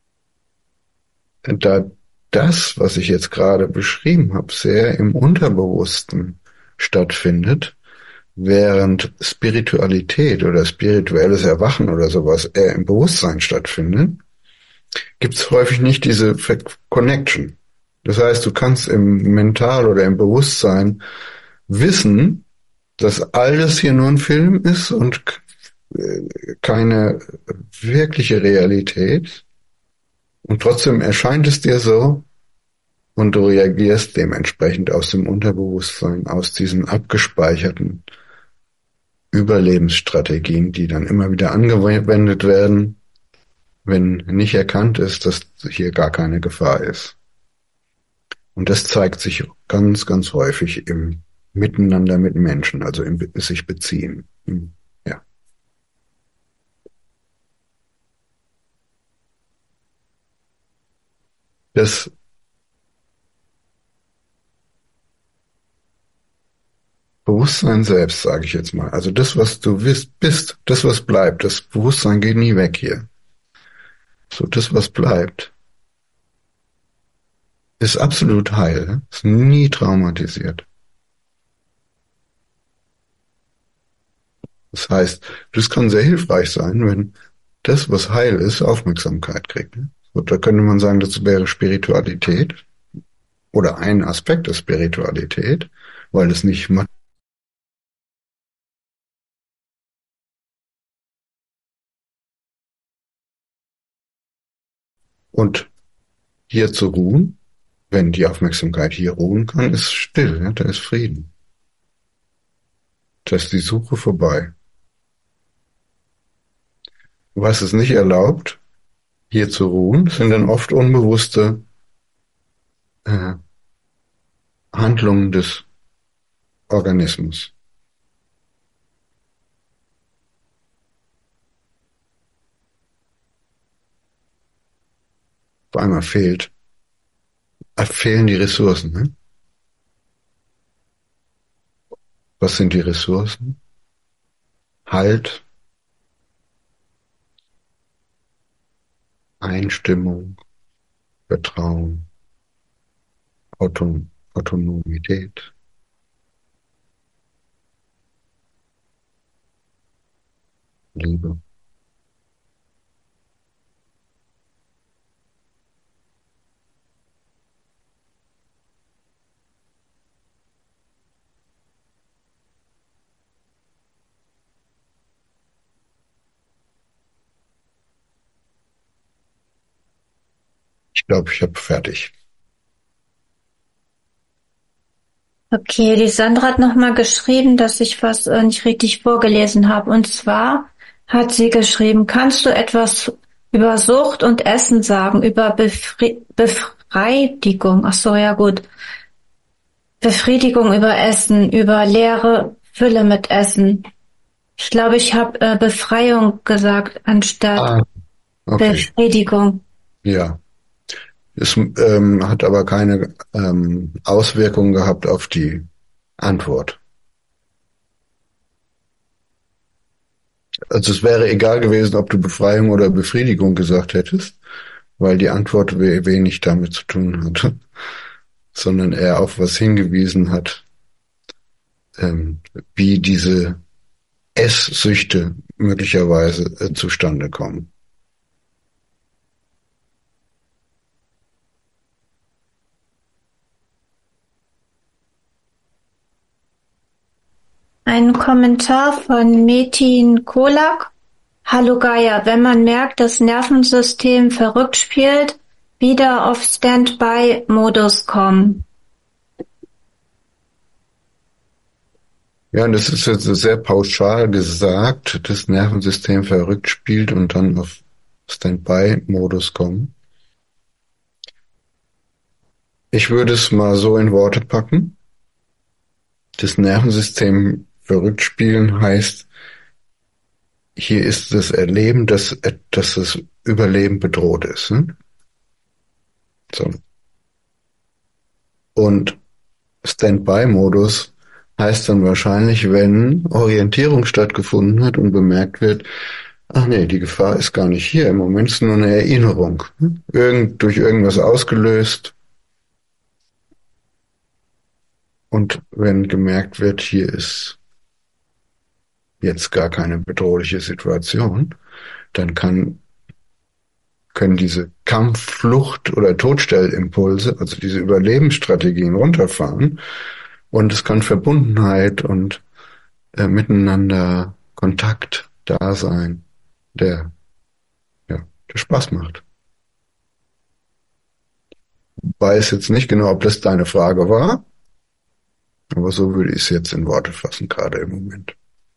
da das, was ich jetzt gerade beschrieben habe, sehr im Unterbewussten stattfindet, während Spiritualität oder spirituelles Erwachen oder sowas eher im Bewusstsein stattfindet, gibt es häufig nicht diese Connection. Das heißt, du kannst im Mental oder im Bewusstsein wissen, dass alles hier nur ein Film ist und keine wirkliche Realität. Und trotzdem erscheint es dir so und du reagierst dementsprechend aus dem Unterbewusstsein, aus diesen abgespeicherten Überlebensstrategien, die dann immer wieder angewendet werden, wenn nicht erkannt ist, dass hier gar keine Gefahr ist. Und das zeigt sich ganz, ganz häufig im Miteinander mit Menschen, also im sich beziehen. Ja. Das Bewusstsein selbst, sage ich jetzt mal, also das, was du bist, das, was bleibt, das Bewusstsein geht nie weg hier. So, das, was bleibt, ist absolut heil, ist nie traumatisiert. Das heißt, das kann sehr hilfreich sein, wenn das, was heil ist, Aufmerksamkeit kriegt. So, da könnte man sagen, das wäre Spiritualität oder ein Aspekt der Spiritualität, weil es nicht und hier zu ruhen, wenn die Aufmerksamkeit hier ruhen kann, ist still, ja, da ist Frieden. Da ist die Suche vorbei. Was es nicht erlaubt, hier zu ruhen, sind dann oft unbewusste äh, Handlungen des Organismus. Auf einmal fehlt, äh, fehlen die Ressourcen. Ne? Was sind die Ressourcen? Halt, Einstimmung, Vertrauen, Auton Autonomität. Liebe. Ich glaube, ich habe fertig. Okay, die Sandra hat nochmal geschrieben, dass ich was äh, nicht richtig vorgelesen habe. Und zwar hat sie geschrieben, kannst du etwas über Sucht und Essen sagen, über Befri Befriedigung? Ach so, ja gut. Befriedigung über Essen, über leere Fülle mit Essen. Ich glaube, ich habe äh, Befreiung gesagt, anstatt ah, okay. Befriedigung. Ja. Es ähm, hat aber keine ähm, Auswirkungen gehabt auf die Antwort. Also es wäre egal gewesen, ob du Befreiung oder Befriedigung gesagt hättest, weil die Antwort we wenig damit zu tun hat, sondern eher auf was hingewiesen hat, ähm, wie diese Esssüchte möglicherweise äh, zustande kommen. Ein Kommentar von Metin Kolak. Hallo Gaia, wenn man merkt, das Nervensystem verrückt spielt, wieder auf Standby-Modus kommen. Ja, das ist jetzt sehr pauschal gesagt, das Nervensystem verrückt spielt und dann auf Standby-Modus kommen. Ich würde es mal so in Worte packen. Das Nervensystem verrückt spielen heißt, hier ist das Erleben, dass, dass das Überleben bedroht ist. Ne? So. Und Standby-Modus heißt dann wahrscheinlich, wenn Orientierung stattgefunden hat und bemerkt wird, ach nee, die Gefahr ist gar nicht hier, im Moment ist nur eine Erinnerung. Irgend, durch irgendwas ausgelöst. Und wenn gemerkt wird, hier ist jetzt gar keine bedrohliche Situation, dann kann, können diese Kampf-, Flucht- oder Todstellimpulse, also diese Überlebensstrategien runterfahren und es kann Verbundenheit und äh, miteinander Kontakt, Dasein, der, ja, der Spaß macht. Weiß jetzt nicht genau, ob das deine Frage war, aber so würde ich es jetzt in Worte fassen, gerade im Moment.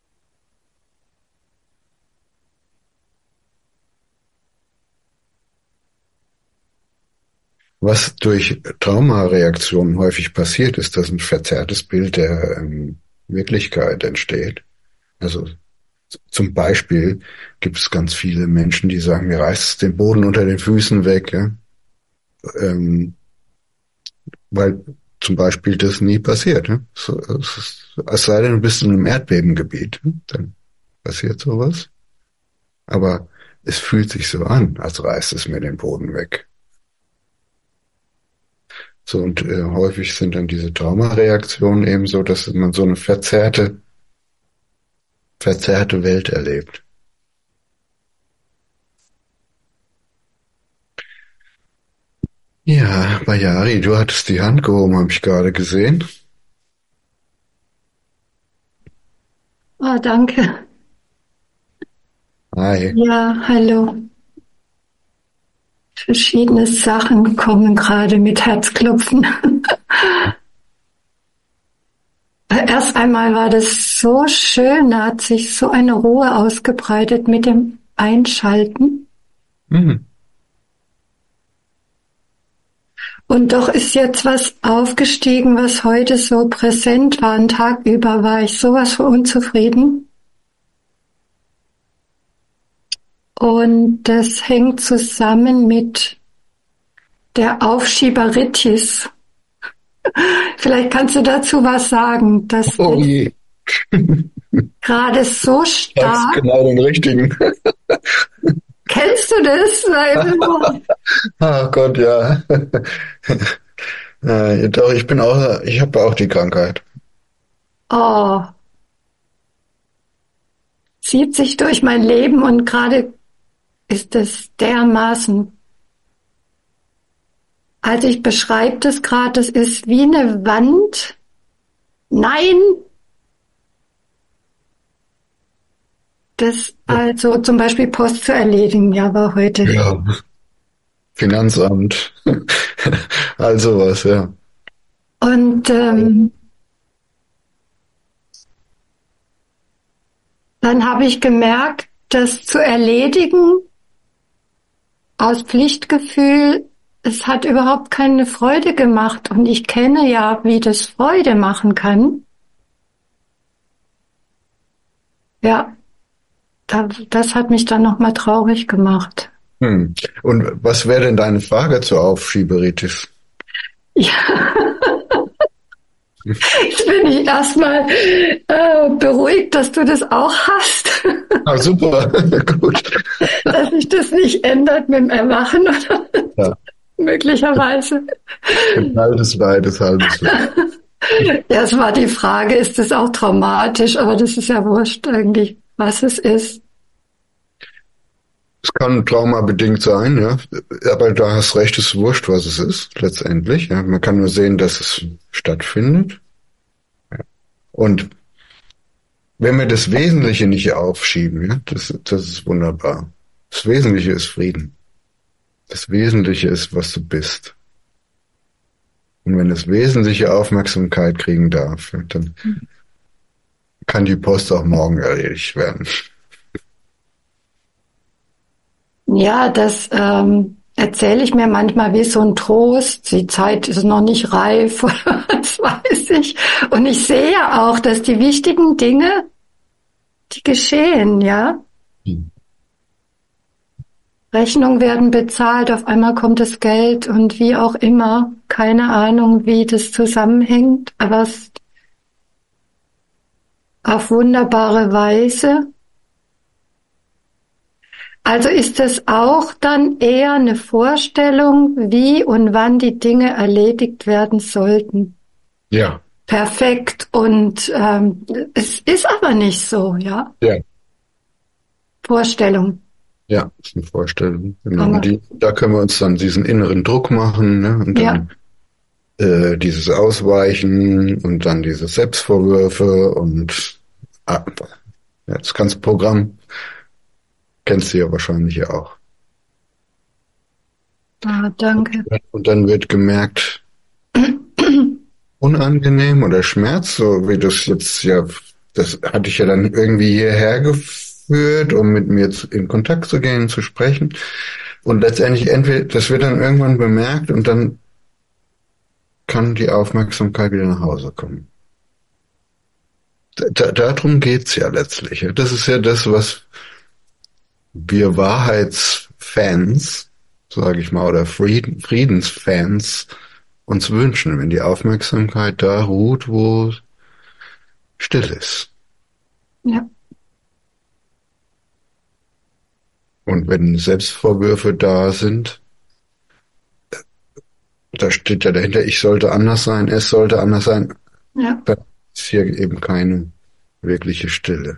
Was durch Traumareaktionen häufig passiert, ist, dass ein verzerrtes Bild der ähm, Wirklichkeit entsteht. Also zum Beispiel gibt es ganz viele Menschen, die sagen, mir reißt den Boden unter den Füßen weg, ja? ähm, weil zum Beispiel das nie passiert. Ja? So, es, ist, es sei denn, du bist in einem Erdbebengebiet, ja? Dann passiert sowas. Aber es fühlt sich so an, als reißt es mir den Boden weg. So, und äh, häufig sind dann diese Traumareaktionen eben so, dass man so eine verzerrte, verzerrte Welt erlebt. Ja, Bayari, du hattest die Hand gehoben, habe ich gerade gesehen. Oh, danke. Hi. Ja, hallo. Verschiedene Sachen kommen gerade mit Herzklopfen. Erst einmal war das so schön, da hat sich so eine Ruhe ausgebreitet mit dem Einschalten. Mhm. Und doch ist jetzt was aufgestiegen, was heute so präsent war. Einen Tag über war ich sowas von unzufrieden. Und das hängt zusammen mit der Aufschieberitis. Vielleicht kannst du dazu was sagen. Das Oh je. gerade so Das stark. ist genau den richtigen. Kennst du das? Oh Gott, ja. äh, doch, ich bin auch, ich habe auch die Krankheit. Oh. Zieht sich durch mein Leben und gerade ist es dermaßen. Also ich beschreibe das gerade, das ist wie eine Wand. Nein! Das, also zum Beispiel Post zu erledigen, ja, war heute. Ja. Finanzamt. All sowas, ja. Und ähm, dann habe ich gemerkt, das zu erledigen aus Pflichtgefühl, es hat überhaupt keine Freude gemacht. Und ich kenne ja, wie das Freude machen kann. Ja, da, das hat mich dann nochmal traurig gemacht. Hm. Und was wäre denn deine Frage zur Aufschieberitis? Ja. Jetzt bin ich erstmal äh, beruhigt, dass du das auch hast. Ah, super, gut. Dass sich das nicht ändert mit dem Erwachen oder Ja. möglicherweise. Halbes Leid, halbes Leid. Ja, es war die Frage, ist das auch traumatisch, aber das ist ja wurscht eigentlich, was es ist. Es kann traumabedingt sein, ja. Aber da hast recht, es ist wurscht, was es ist, letztendlich. Ja. Man kann nur sehen, dass es stattfindet. Ja. Und wenn wir das Wesentliche nicht aufschieben, ja, das, das ist wunderbar. Das Wesentliche ist Frieden. Das Wesentliche ist, was du bist. Und wenn das Wesentliche Aufmerksamkeit kriegen darf, dann kann die Post auch morgen erledigt werden. Ja, das ähm, erzähle ich mir manchmal wie so ein Trost. Die Zeit ist noch nicht reif, das weiß ich. Und ich sehe auch, dass die wichtigen Dinge, die geschehen, ja. Hm. Rechnungen werden bezahlt, auf einmal kommt das Geld und wie auch immer, keine Ahnung, wie das zusammenhängt, aber es auf wunderbare Weise. Also ist es auch dann eher eine Vorstellung, wie und wann die Dinge erledigt werden sollten. Ja. Perfekt. Und ähm, es ist aber nicht so, ja. Ja. Vorstellung. Ja, ist eine Vorstellung. Genau. Und die, da können wir uns dann diesen inneren Druck machen, ne? Und dann ja. äh, dieses Ausweichen und dann diese Selbstvorwürfe und ah, das ganze Programm kennst du ja wahrscheinlich auch. Ah, danke. Und dann wird gemerkt, unangenehm oder Schmerz, so wie das jetzt ja, das hatte ich ja dann irgendwie hierher geführt, um mit mir in Kontakt zu gehen, zu sprechen. Und letztendlich entweder, das wird dann irgendwann bemerkt und dann kann die Aufmerksamkeit wieder nach Hause kommen. Da, darum geht's ja letztlich. Das ist ja das, was wir Wahrheitsfans, sage ich mal, oder Frieden, Friedensfans uns wünschen, wenn die Aufmerksamkeit da ruht, wo still ist. Ja. Und wenn Selbstvorwürfe da sind, da steht ja dahinter, ich sollte anders sein, es sollte anders sein, Ja. dann ist hier eben keine wirkliche Stille.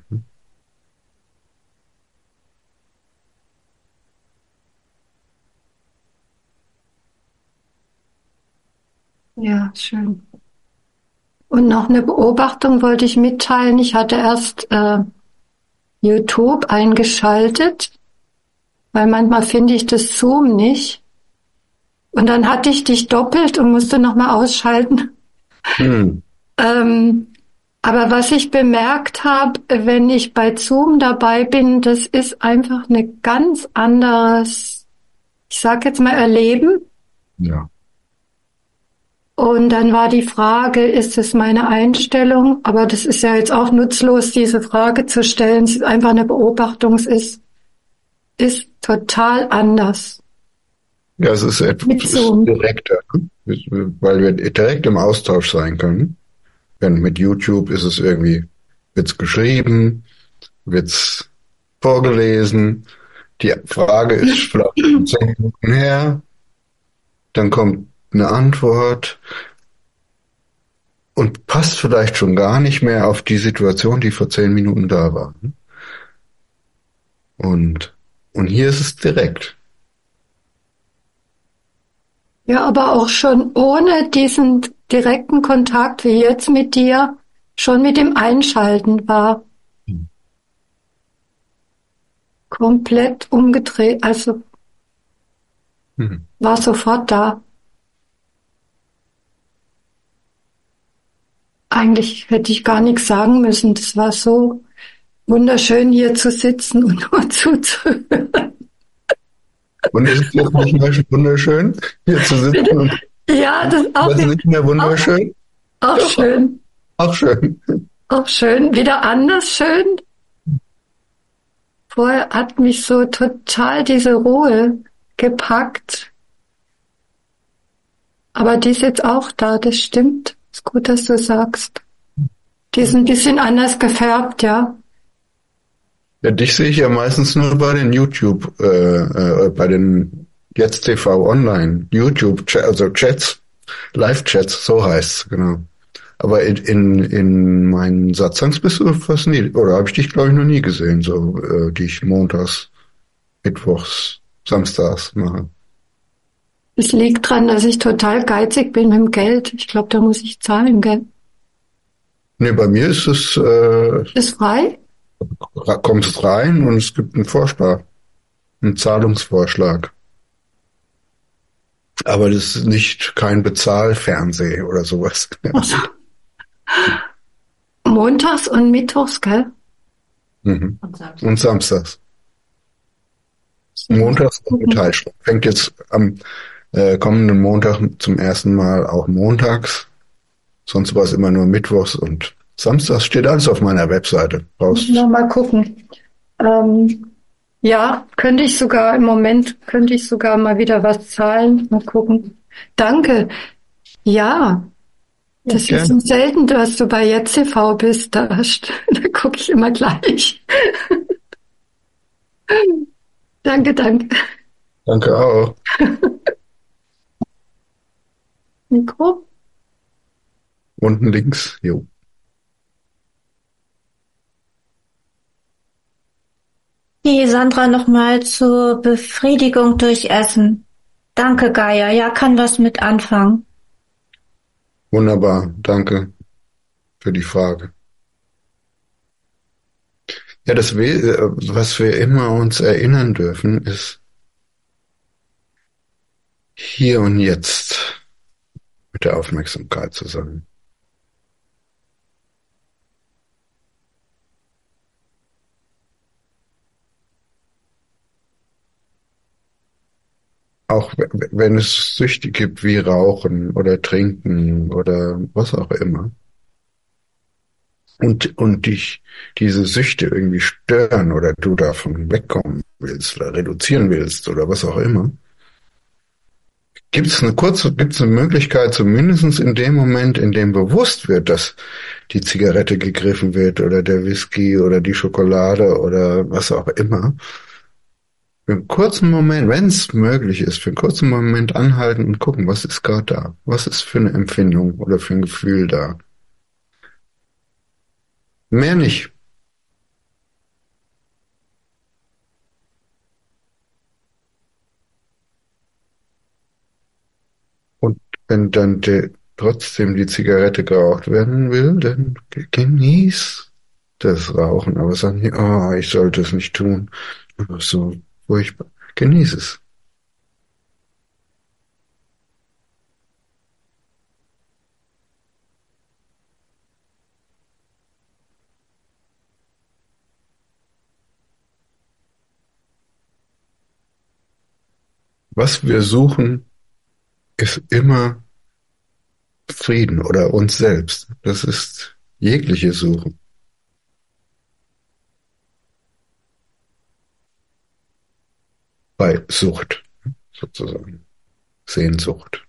Ja, schön. Und noch eine Beobachtung wollte ich mitteilen. Ich hatte erst äh, YouTube eingeschaltet, weil manchmal finde ich das Zoom nicht. Und dann hatte ich dich doppelt und musste nochmal ausschalten. Hm. Ähm, aber was ich bemerkt habe, wenn ich bei Zoom dabei bin, das ist einfach eine ganz anderes, ich sag jetzt mal, Erleben. Ja. Und dann war die Frage, ist es meine Einstellung? Aber das ist ja jetzt auch nutzlos, diese Frage zu stellen. Es ist einfach eine Beobachtung. Es ist, ist total anders. Ja, es ist etwas direkter, weil wir direkt im Austausch sein können. Denn mit YouTube ist es irgendwie, wird's geschrieben, wird's vorgelesen, die Frage ist vielleicht zehn Minuten her, dann kommt eine Antwort und passt vielleicht schon gar nicht mehr auf die Situation, die vor zehn Minuten da war. Und, und hier ist es direkt. Ja, aber auch schon ohne diesen direkten Kontakt wie jetzt mit dir, schon mit dem Einschalten war hm. komplett umgedreht, also hm. war sofort da. Eigentlich hätte ich gar nichts sagen müssen. Das war so wunderschön, hier zu sitzen und nur zuzuhören. Und ist es jetzt nicht mehr wunderschön, hier zu sitzen? Und ja, das ist auch das ist nicht mehr wunderschön. Auch, auch schön. Auch schön. Auch schön. Wieder anders schön. Vorher hat mich so total diese Ruhe gepackt. Aber die ist jetzt auch da, das stimmt. Ist gut, dass du sagst. Die ist ein bisschen anders gefärbt, ja. Ja, dich sehe ich ja meistens nur bei den YouTube, äh, äh, bei den Jetzt T V Online, YouTube, also Chats, Live-Chats, so heißt's, genau. Aber in, in, in meinen Satzangs bist du fast nie, oder habe ich dich, glaube ich, noch nie gesehen, so, äh, die ich montags, mittwochs, samstags mache. Es liegt dran, dass ich total geizig bin mit dem Geld. Ich glaube, da muss ich zahlen, gell? Nee, bei mir ist es, äh, ist frei? Kommt es rein und es gibt einen Vorschlag, einen Zahlungsvorschlag. Aber das ist nicht kein Bezahlfernseh oder sowas. Also. Montags und Mittwochs, gell? Mhm. Und Samstags. Und Samstags. Montags und Teilstrom. Fängt jetzt am äh, kommenden Montag zum ersten Mal auch montags. Sonst war es immer nur Mittwochs und Samstags. Steht alles auf meiner Webseite. Brauchst noch mal gucken. Ähm, ja, könnte ich sogar im Moment, könnte ich sogar mal wieder was zahlen. Mal gucken. Danke. Ja, das ja, ist so selten, dass du bei Jetzt T V bist. Da, da gucke ich immer gleich. Danke, danke. Danke auch. Mikro? Unten links, jo. Die Sandra nochmal zur Befriedigung durch Essen. Danke, Gaia. Ja, kann was mit anfangen. Wunderbar, danke für die Frage. Ja, das, was wir immer uns erinnern dürfen, ist hier und jetzt mit der Aufmerksamkeit zu sein. Auch wenn es Süchte gibt wie Rauchen oder Trinken oder was auch immer. Und, und dich diese Süchte irgendwie stören oder du davon wegkommen willst oder reduzieren willst oder was auch immer. Gibt es eine kurze, gibt es eine Möglichkeit, zumindest in dem Moment, in dem bewusst wird, dass die Zigarette gegriffen wird oder der Whisky oder die Schokolade oder was auch immer, für einen kurzen Moment, wenn es möglich ist, für einen kurzen Moment anhalten und gucken, was ist gerade da? Was ist für eine Empfindung oder für ein Gefühl da? Mehr nicht. Und wenn dann der, trotzdem die Zigarette geraucht werden will, dann genieß das Rauchen, aber sag nicht, oh, ich sollte es nicht tun. Aber so furchtbar. Genieß es. Was wir suchen, ist immer Frieden oder uns selbst. Das ist jegliche Suche. Bei Sucht, sozusagen. Sehnsucht.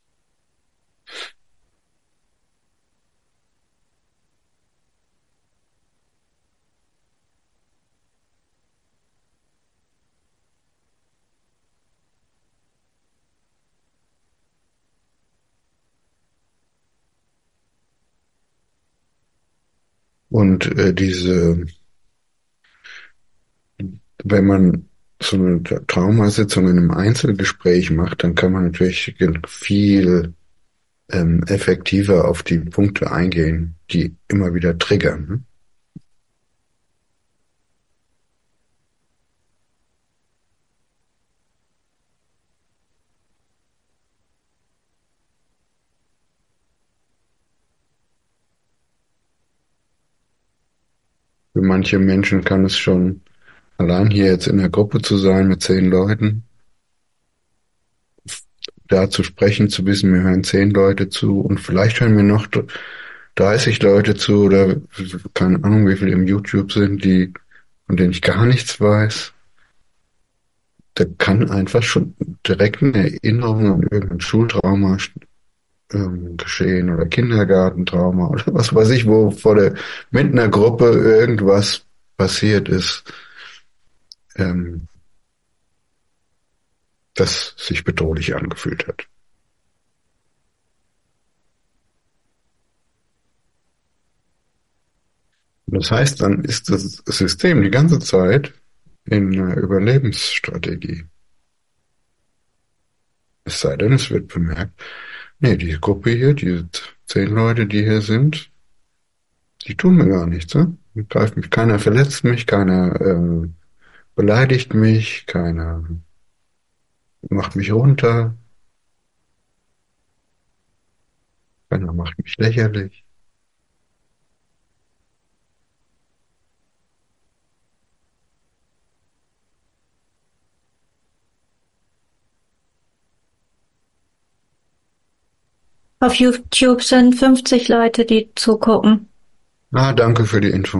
Und äh, diese, wenn man so eine Traumasitzung in einem Einzelgespräch macht, dann kann man natürlich viel ähm, effektiver auf die Punkte eingehen, die immer wieder triggern. Ne? Für manche Menschen kann es schon allein hier jetzt in der Gruppe zu sein mit zehn Leuten, da zu sprechen, zu wissen, mir hören zehn Leute zu und vielleicht hören mir noch dreißig Leute zu oder keine Ahnung, wie viele im YouTube sind, die, von denen ich gar nichts weiß. Da kann einfach schon direkt eine Erinnerung an irgendein Schultrauma ähm, geschehen oder Kindergartentrauma oder was weiß ich, wo vor der, mit einer Gruppe irgendwas passiert ist, ähm, das sich bedrohlich angefühlt hat. Das heißt, dann ist das System die ganze Zeit in einer Überlebensstrategie. Es sei denn, es wird bemerkt, nee, die Gruppe hier, die zehn Leute, die hier sind, die tun mir gar nichts. Ne? Greift mich, keiner verletzt mich, keiner äh, beleidigt mich, keiner macht mich runter, keiner macht mich lächerlich. Auf YouTube sind fünfzig Leute, die zugucken. Ah, danke für die Info.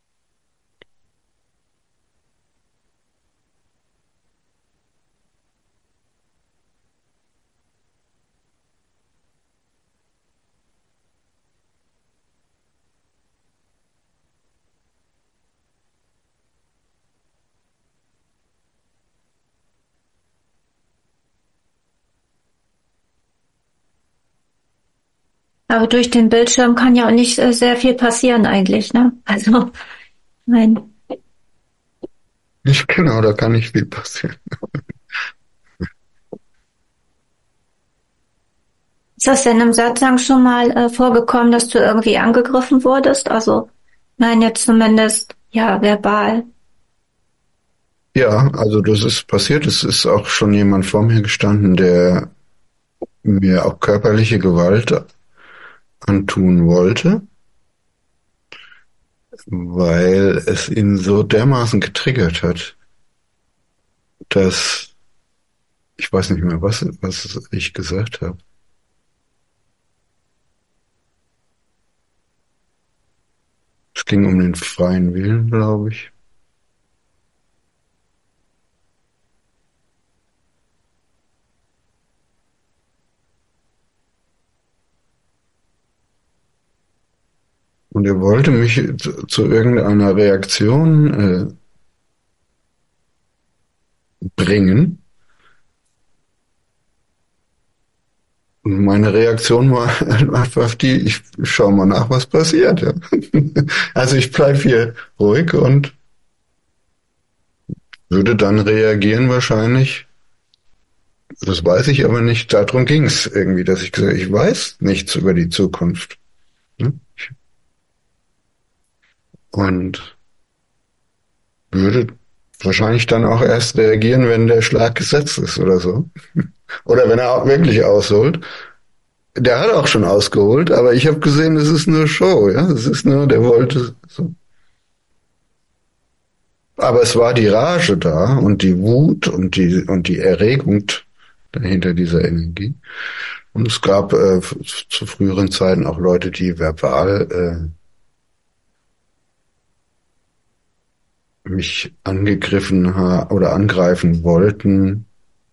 Aber durch den Bildschirm kann ja auch nicht sehr viel passieren eigentlich, ne? Also, nein. Nicht genau, da kann nicht viel passieren. Ist das denn im Satsang schon mal äh, vorgekommen, dass du irgendwie angegriffen wurdest? Also, nein, jetzt zumindest ja, verbal. Ja, also das ist passiert. Es ist auch schon jemand vor mir gestanden, der mir auch körperliche Gewalt antun wollte, weil es ihn so dermaßen getriggert hat, dass ich weiß nicht mehr, was, was ich gesagt habe. Es ging um den freien Willen, glaube ich. Und er wollte mich zu, zu irgendeiner Reaktion äh, bringen. Und meine Reaktion war einfach die, ich schau mal nach, was passiert. Ja. Also ich bleib hier ruhig und würde dann reagieren wahrscheinlich. Das weiß ich aber nicht. Darum ging's irgendwie, dass ich gesagt habe, ich weiß nichts über die Zukunft. Und würde wahrscheinlich dann auch erst reagieren, wenn der Schlag gesetzt ist oder so. Oder wenn er auch wirklich ausholt. Der hat auch schon ausgeholt, aber ich habe gesehen, es ist nur Show, ja. Es ist nur, der wollte so. Aber es war die Rage da und die Wut und die und die Erregung dahinter dieser Energie. Und es gab äh, zu früheren Zeiten auch Leute, die verbal äh, mich angegriffen ha- oder angreifen wollten,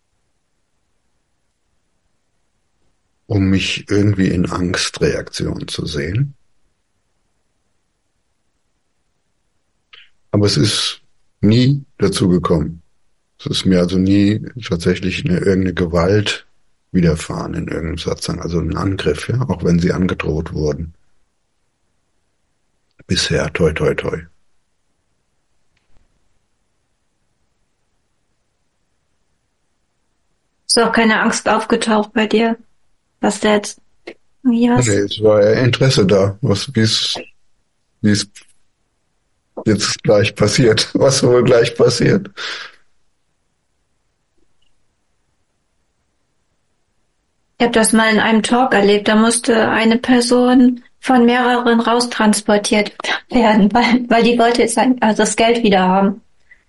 um mich irgendwie in Angstreaktion zu sehen. Aber es ist nie dazu gekommen. Es ist mir also nie tatsächlich eine, irgendeine Gewalt widerfahren in irgendeinem Satzang, also ein Angriff, ja, auch wenn sie angedroht wurden. Bisher, toi, toi, toi. Ist auch keine Angst aufgetaucht bei dir, was da jetzt irgendwie was? Nee, es war eher Interesse da, was, wie es, wie es jetzt gleich passiert, was wohl gleich passiert. Ich habe das mal in einem Talk erlebt, da musste eine Person von mehreren raustransportiert werden, weil, weil die wollte jetzt ein, also das Geld wieder haben.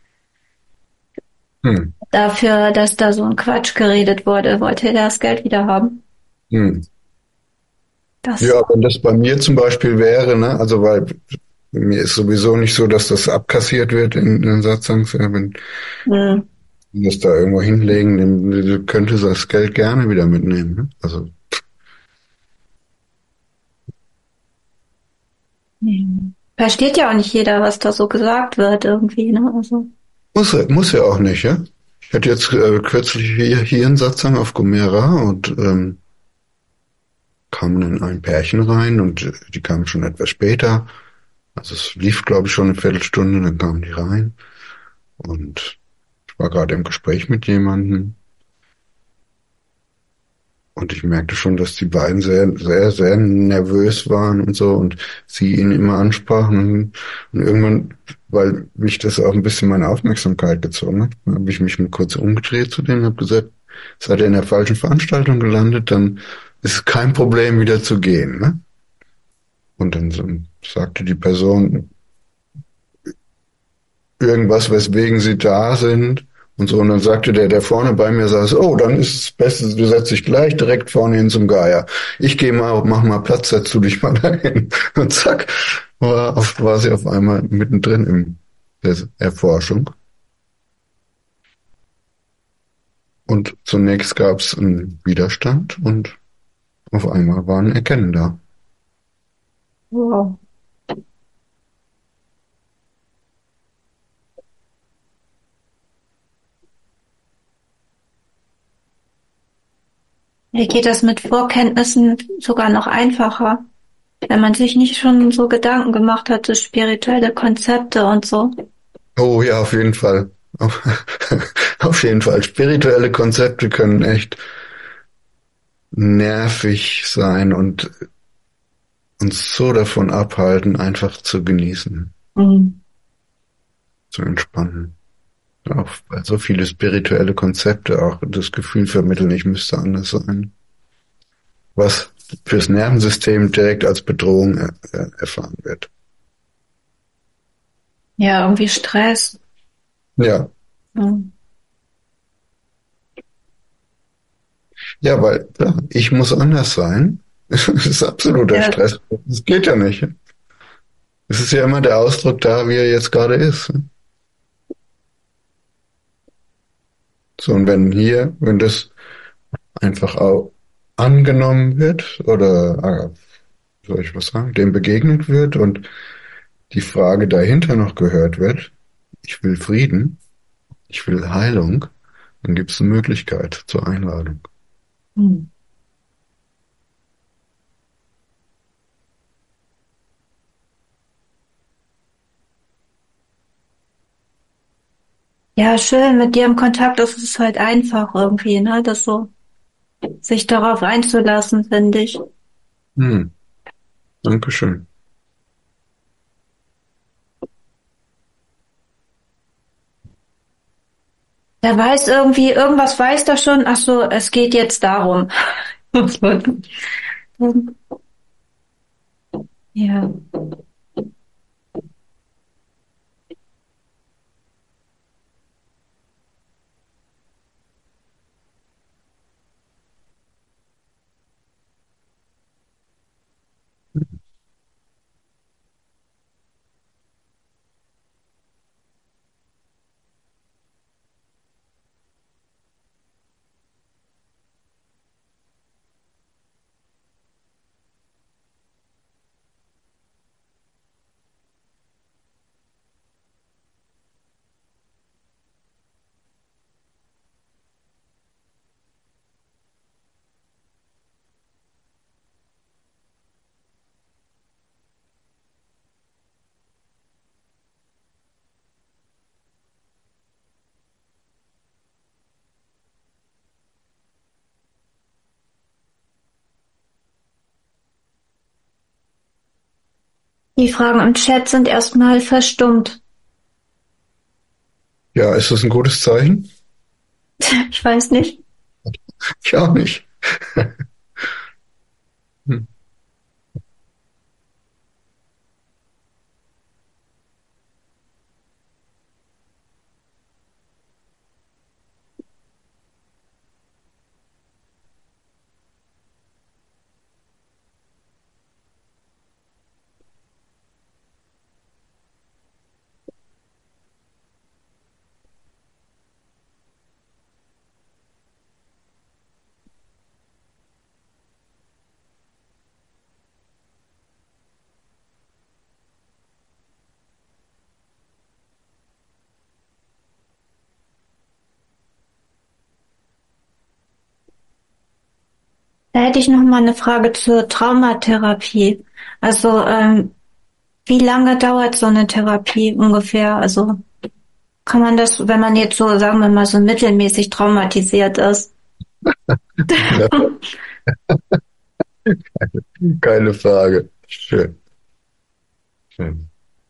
Hm. Dafür, dass da so ein Quatsch geredet wurde, wollte er das Geld wieder haben. Hm. Das ja, wenn das bei mir zum Beispiel wäre, ne, also weil mir ist sowieso nicht so, dass das abkassiert wird in den Satzangs, ja, wenn hm. das da irgendwo hinlegen, dann könnte das Geld gerne wieder mitnehmen. Ne? Also versteht ja auch nicht jeder, was da so gesagt wird irgendwie, ne? Also muss muss ja auch nicht, ja. Ich hatte jetzt äh, kürzlich hier, hier einen Satzang auf Gomera und ähm, kam dann ein Pärchen rein und die kamen schon etwas später. Also es lief, glaube ich, schon eine Viertelstunde, dann kamen die rein und ich war gerade im Gespräch mit jemandem und ich merkte schon, dass die beiden sehr, sehr, sehr nervös waren und so und sie ihn immer ansprachen und, und irgendwann, weil mich das auch ein bisschen meine Aufmerksamkeit gezogen hat, habe ich mich mal kurz umgedreht zu denen und habe gesagt, seid ihr in der falschen Veranstaltung gelandet, dann ist es kein Problem, wieder zu gehen, ne? Und dann so, sagte die Person irgendwas, weswegen sie da sind und so. Und dann sagte der, der vorne bei mir saß, oh, dann ist es Beste, du setzt dich gleich direkt vorne hin zum Geier. Ich gehe mal, mach mal Platz, setz du dich mal dahin. Und zack, war, auf, war sie auf einmal mittendrin in der Erforschung. Und zunächst gab es einen Widerstand und auf einmal war ein Erkennen da. Wow. Mir geht das mit Vorkenntnissen sogar noch einfacher, wenn man sich nicht schon so Gedanken gemacht hat, so spirituelle Konzepte und so. Oh ja, auf jeden Fall. Auf, auf jeden Fall. Spirituelle Konzepte können echt nervig sein und uns so davon abhalten, einfach zu genießen. Mhm. zu entspannen. Auch weil so viele spirituelle Konzepte auch das Gefühl vermitteln, ich müsste anders sein. Was fürs Nervensystem direkt als Bedrohung er, er, erfahren wird. Ja, irgendwie Stress. Ja. Mhm. Ja, weil klar, ich muss anders sein. Das ist absoluter Ja. Stress. Das geht ja nicht. Es ist ja immer der Ausdruck da, wie er jetzt gerade ist. So, und wenn hier, wenn das einfach auch angenommen wird oder, soll ich was sagen, dem begegnet wird und die Frage dahinter noch gehört wird, ich will Frieden, ich will Heilung, dann gibt es eine Möglichkeit zur Einladung. Hm. Ja, schön, mit dir im Kontakt ist es halt einfach irgendwie, ne, das so, sich darauf einzulassen, finde ich. Hm. Dankeschön. Der weiß irgendwie, irgendwas weiß er schon, ach so, es geht jetzt darum. Ja. Die Fragen im Chat sind erstmal verstummt. Ja, ist das ein gutes Zeichen? Ich weiß nicht. Ich auch nicht. hm. Da hätte ich noch mal eine Frage zur Traumatherapie. Also, ähm, wie lange dauert so eine Therapie ungefähr? Also, kann man das, wenn man jetzt so, sagen wir mal, so mittelmäßig traumatisiert ist? Keine Frage. Schön. Schön.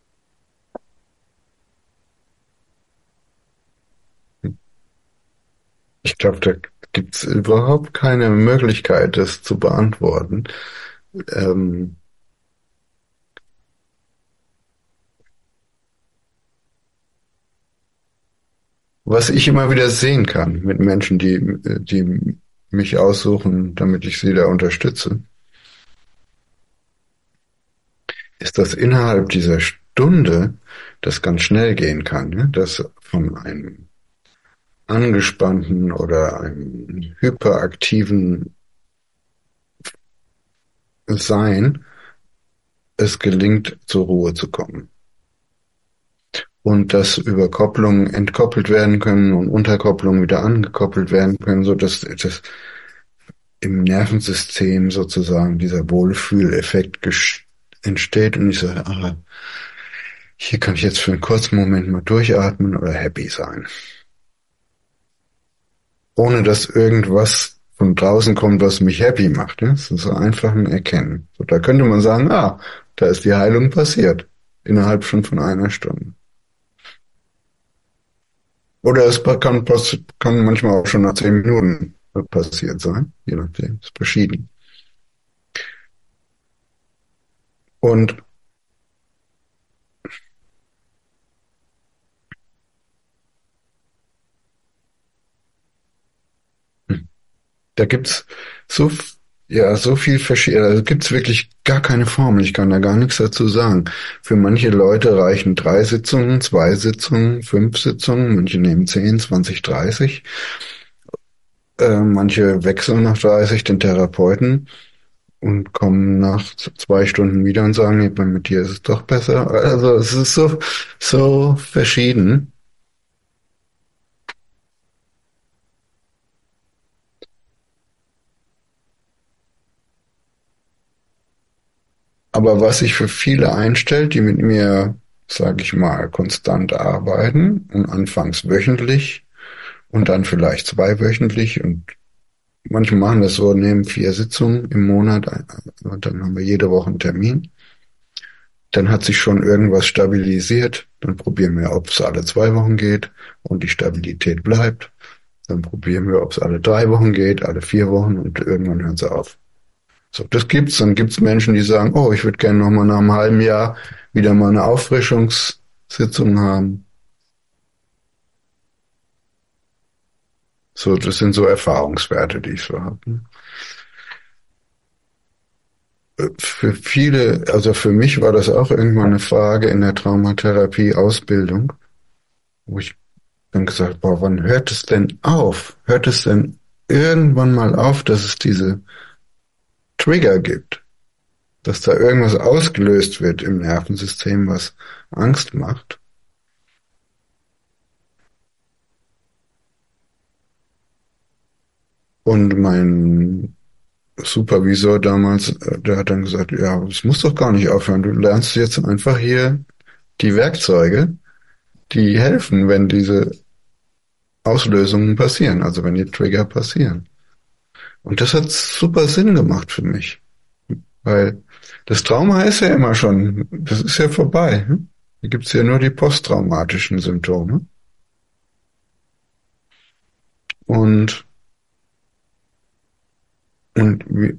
Ich glaube, da gibt's überhaupt keine Möglichkeit, das zu beantworten. Ähm, was ich immer wieder sehen kann mit Menschen, die, die mich aussuchen, damit ich sie da unterstütze, ist, dass innerhalb dieser Stunde das ganz schnell gehen kann, ne? Dass von einem angespannten oder einem hyperaktiven Sein es gelingt, zur Ruhe zu kommen. Und dass über Kopplungen entkoppelt werden können und Unterkopplungen wieder angekoppelt werden können, so dass das im Nervensystem sozusagen dieser Wohlfühleffekt entsteht und ich sage, ah, hier kann ich jetzt für einen kurzen Moment mal durchatmen oder happy sein. Ohne dass irgendwas von draußen kommt, was mich happy macht. Ja? Das ist so einfach ein Erkennen. So, da könnte man sagen, ah, da ist die Heilung passiert. Innerhalb schon von einer Stunde. Oder es kann, kann manchmal auch schon nach zehn Minuten passiert sein, je nachdem, ist verschieden. Und da gibt's so, ja, so viel verschieden, also gibt's wirklich gar keine Formel. Ich kann da gar nichts dazu sagen. Für manche Leute reichen drei Sitzungen, zwei Sitzungen, fünf Sitzungen, manche nehmen zehn, zwanzig, dreißig. Äh, manche wechseln nach dreißig den Therapeuten und kommen nach zwei Stunden wieder und sagen, nee, mit dir ist es doch besser. Also es ist so, so verschieden. Aber was sich für viele einstellt, die mit mir, sage ich mal, konstant arbeiten und anfangs wöchentlich und dann vielleicht zweiwöchentlich und manche machen das so, nehmen vier Sitzungen im Monat und dann haben wir jede Woche einen Termin. Dann hat sich schon irgendwas stabilisiert. Dann probieren wir, ob es alle zwei Wochen geht und die Stabilität bleibt. Dann probieren wir, ob es alle drei Wochen geht, alle vier Wochen und irgendwann hören sie auf. So, das gibt's. Dann gibt's Menschen, die sagen, oh, ich würde gerne noch mal nach einem halben Jahr wieder mal eine Auffrischungssitzung haben. So, das sind so Erfahrungswerte, die ich so habe. Für viele, also für mich war das auch irgendwann eine Frage in der Traumatherapie-Ausbildung, wo ich dann gesagt, boah, wann hört es denn auf? Hört es denn irgendwann mal auf, dass es diese Trigger gibt? Dass da irgendwas ausgelöst wird im Nervensystem, was Angst macht? Und mein Supervisor damals, der hat dann gesagt, ja, es muss doch gar nicht aufhören. Du lernst jetzt einfach hier die Werkzeuge, die helfen, wenn diese Auslösungen passieren, also wenn die Trigger passieren. Und das hat super Sinn gemacht für mich, weil das Trauma ist ja immer schon, das ist ja vorbei. Hier gibt's ja nur die posttraumatischen Symptome. Und, und wir,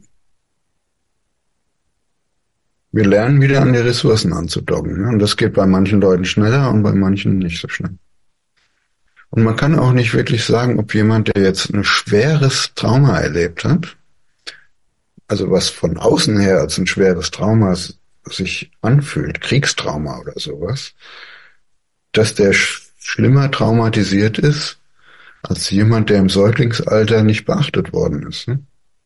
wir lernen wieder an die Ressourcen anzudocken. Und das geht bei manchen Leuten schneller und bei manchen nicht so schnell. Und man kann auch nicht wirklich sagen, ob jemand, der jetzt ein schweres Trauma erlebt hat, also was von außen her als ein schweres Trauma sich anfühlt, Kriegstrauma oder sowas, dass der sch schlimmer traumatisiert ist als jemand, der im Säuglingsalter nicht beachtet worden ist. Ne?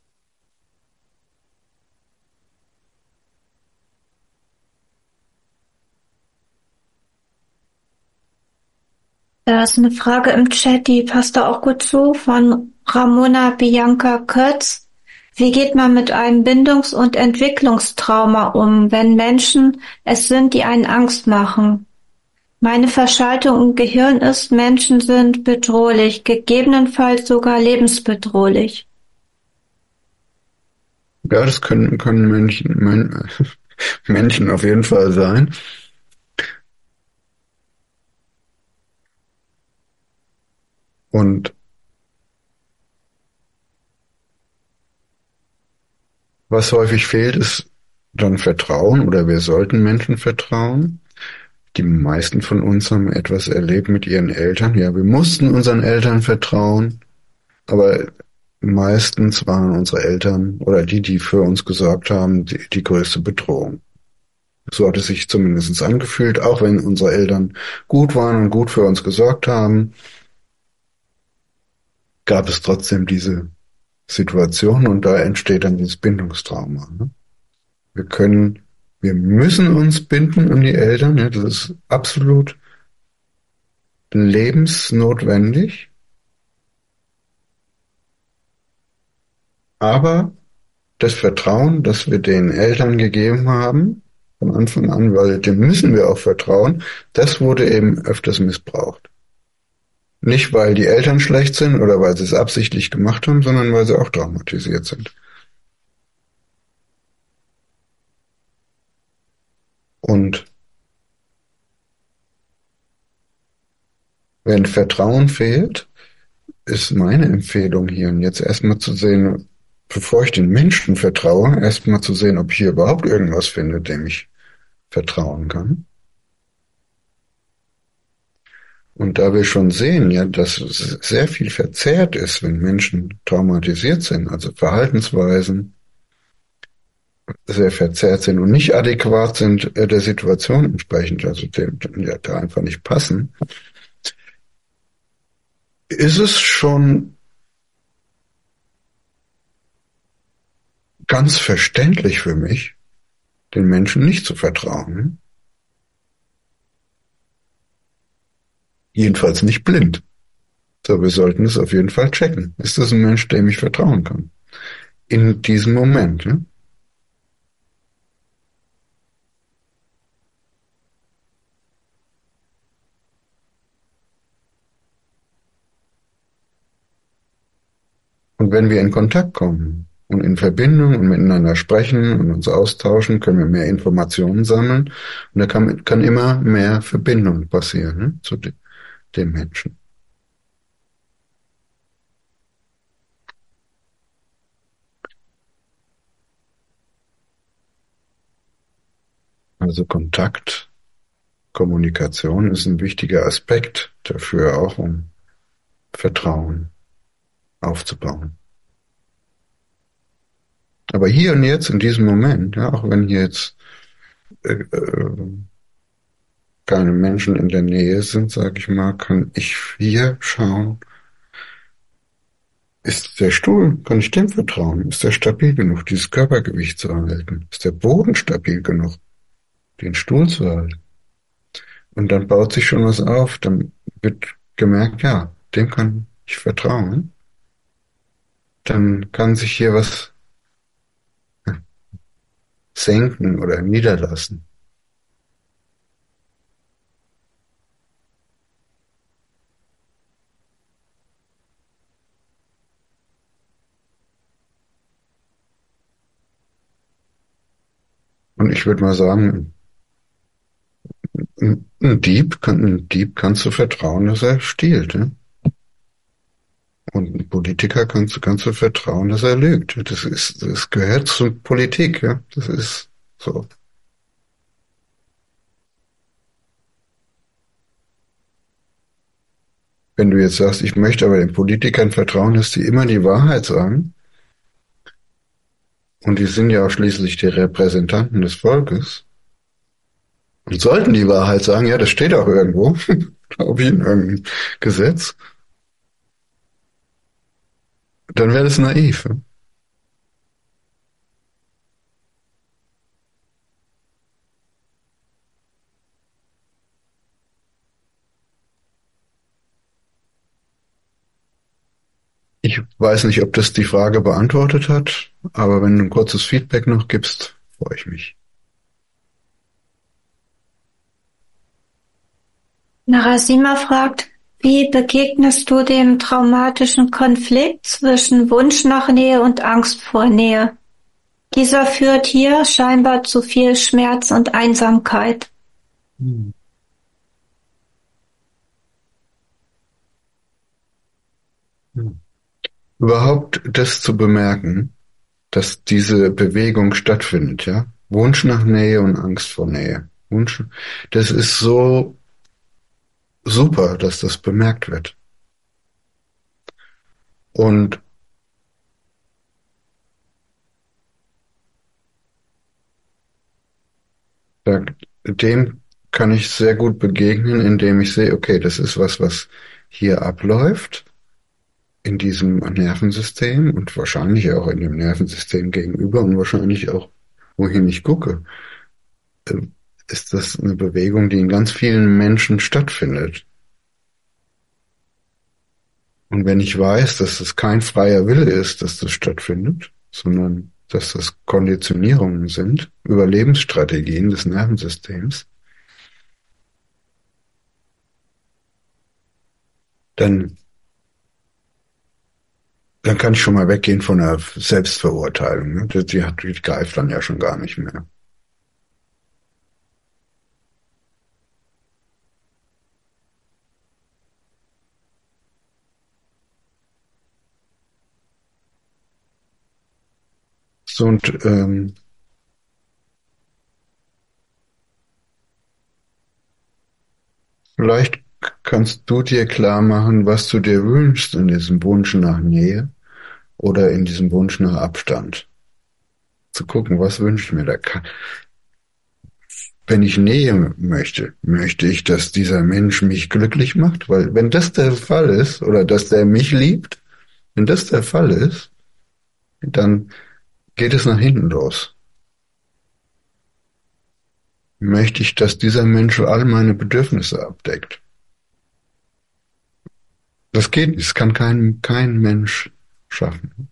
Da ist eine Frage im Chat, die passt da auch gut zu, von Ramona Bianca Kötz. Wie geht man mit einem Bindungs- und Entwicklungstrauma um, wenn Menschen es sind, die einen Angst machen? Meine Verschaltung im Gehirn ist, Menschen sind bedrohlich, gegebenenfalls sogar lebensbedrohlich. Ja, das können, können Menschen, Men Menschen auf jeden Fall sein. Und was häufig fehlt, ist dann Vertrauen oder wir sollten Menschen vertrauen. Die meisten von uns haben etwas erlebt mit ihren Eltern. Ja, wir mussten unseren Eltern vertrauen, aber meistens waren unsere Eltern oder die, die für uns gesorgt haben, die, die größte Bedrohung. So hat es sich zumindest angefühlt, auch wenn unsere Eltern gut waren und gut für uns gesorgt haben, gab es trotzdem diese Situation und da entsteht dann dieses Bindungstrauma. Ne? Wir können, wir müssen uns binden an die Eltern, ja, das ist absolut lebensnotwendig, aber das Vertrauen, das wir den Eltern gegeben haben, von Anfang an, weil dem müssen wir auch vertrauen, das wurde eben öfters missbraucht. Nicht, weil die Eltern schlecht sind oder weil sie es absichtlich gemacht haben, sondern weil sie auch traumatisiert sind. Und Wenn Vertrauen fehlt, ist meine Empfehlung hier und jetzt erstmal zu sehen, bevor ich den Menschen vertraue, erstmal zu sehen, ob ich hier überhaupt irgendwas finde, dem ich vertrauen kann. Und da wir schon sehen, ja, dass es sehr viel verzerrt ist, wenn Menschen traumatisiert sind, also Verhaltensweisen sehr verzerrt sind und nicht adäquat sind der Situation entsprechend, also dem, ja, da einfach nicht passen, ist es schon ganz verständlich für mich, den Menschen nicht zu vertrauen. Jedenfalls nicht blind. So, wir sollten es auf jeden Fall checken. Ist das ein Mensch, dem ich vertrauen kann? In diesem Moment, ja? Und wenn wir in Kontakt kommen und in Verbindung und miteinander sprechen und uns austauschen, können wir mehr Informationen sammeln und da kann, kann immer mehr Verbindung passieren, ne, zu de, dem Menschen. Also Kontakt, Kommunikation ist ein wichtiger Aspekt dafür, auch um Vertrauen aufzubauen. Aber hier und jetzt, in diesem Moment, ja, auch wenn hier jetzt äh, äh, keine Menschen in der Nähe sind, sage ich mal, kann ich hier schauen, ist der Stuhl, kann ich dem vertrauen? Ist der stabil genug, dieses Körpergewicht zu erhalten? Ist der Boden stabil genug, den Stuhl zu halten? Und dann baut sich schon was auf, dann wird gemerkt, ja, dem kann ich vertrauen. Dann kann sich hier was senken oder niederlassen. Und ich würde mal sagen, ein Dieb kann, ein Dieb kannst du vertrauen, dass er stiehlt, ne? Und ein Politiker kannst du, kannst du vertrauen, dass er lügt. Das ist, das gehört zur Politik, ja. Das ist so. Wenn du jetzt sagst, ich möchte aber den Politikern vertrauen, dass die immer die Wahrheit sagen, und die sind ja auch schließlich die Repräsentanten des Volkes, und sollten die Wahrheit sagen, ja, das steht auch irgendwo, glaube ich, in irgendeinem Gesetz, dann wäre das naiv. Ja? Ich weiß nicht, ob das die Frage beantwortet hat, aber wenn du ein kurzes Feedback noch gibst, freue ich mich. Narasima fragt, wie begegnest du dem traumatischen Konflikt zwischen Wunsch nach Nähe und Angst vor Nähe? Dieser führt hier scheinbar zu viel Schmerz und Einsamkeit. Hm. Hm. Überhaupt das zu bemerken, dass diese Bewegung stattfindet, ja? Wunsch nach Nähe und Angst vor Nähe. Wunsch, das ist so super, dass das bemerkt wird. Und da, dem kann ich sehr gut begegnen, indem ich sehe, okay, das ist was, was hier abläuft in diesem Nervensystem und wahrscheinlich auch in dem Nervensystem gegenüber und wahrscheinlich auch, wohin ich gucke, ist das eine Bewegung, die in ganz vielen Menschen stattfindet. Und wenn ich weiß, dass es kein freier Wille ist, dass das stattfindet, sondern dass das Konditionierungen sind, Überlebensstrategien des Nervensystems, dann, dann kann ich schon mal weggehen von der Selbstverurteilung. Ne? Die, die, die greift dann ja schon gar nicht mehr. So, und ähm, vielleicht kannst du dir klar machen, was du dir wünschst in diesem Wunsch nach Nähe oder in diesem Wunsch nach Abstand. Zu gucken, was wünsche ich mir da. Wenn ich Nähe möchte, möchte ich, dass dieser Mensch mich glücklich macht, weil wenn das der Fall ist, oder dass der mich liebt, wenn das der Fall ist, dann geht es nach hinten los. Möchte ich, dass dieser Mensch all meine Bedürfnisse abdeckt. Das geht nicht, das kann kein, kein Mensch schaffen.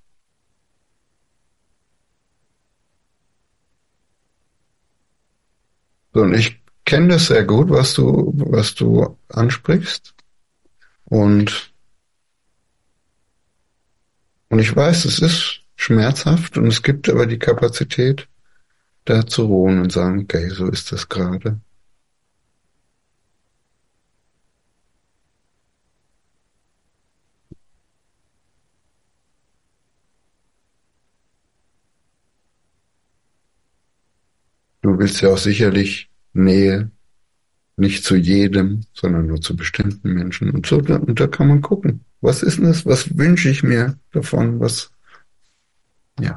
So, und ich kenne das sehr gut, was du, was du ansprichst. Und, und ich weiß, es ist schmerzhaft und es gibt aber die Kapazität, da zu ruhen und sagen, okay, so ist das gerade. Du willst ja auch sicherlich Nähe, nicht zu jedem, sondern nur zu bestimmten Menschen. Und so, und da kann man gucken, was ist denn das, was wünsche ich mir davon, was, ja.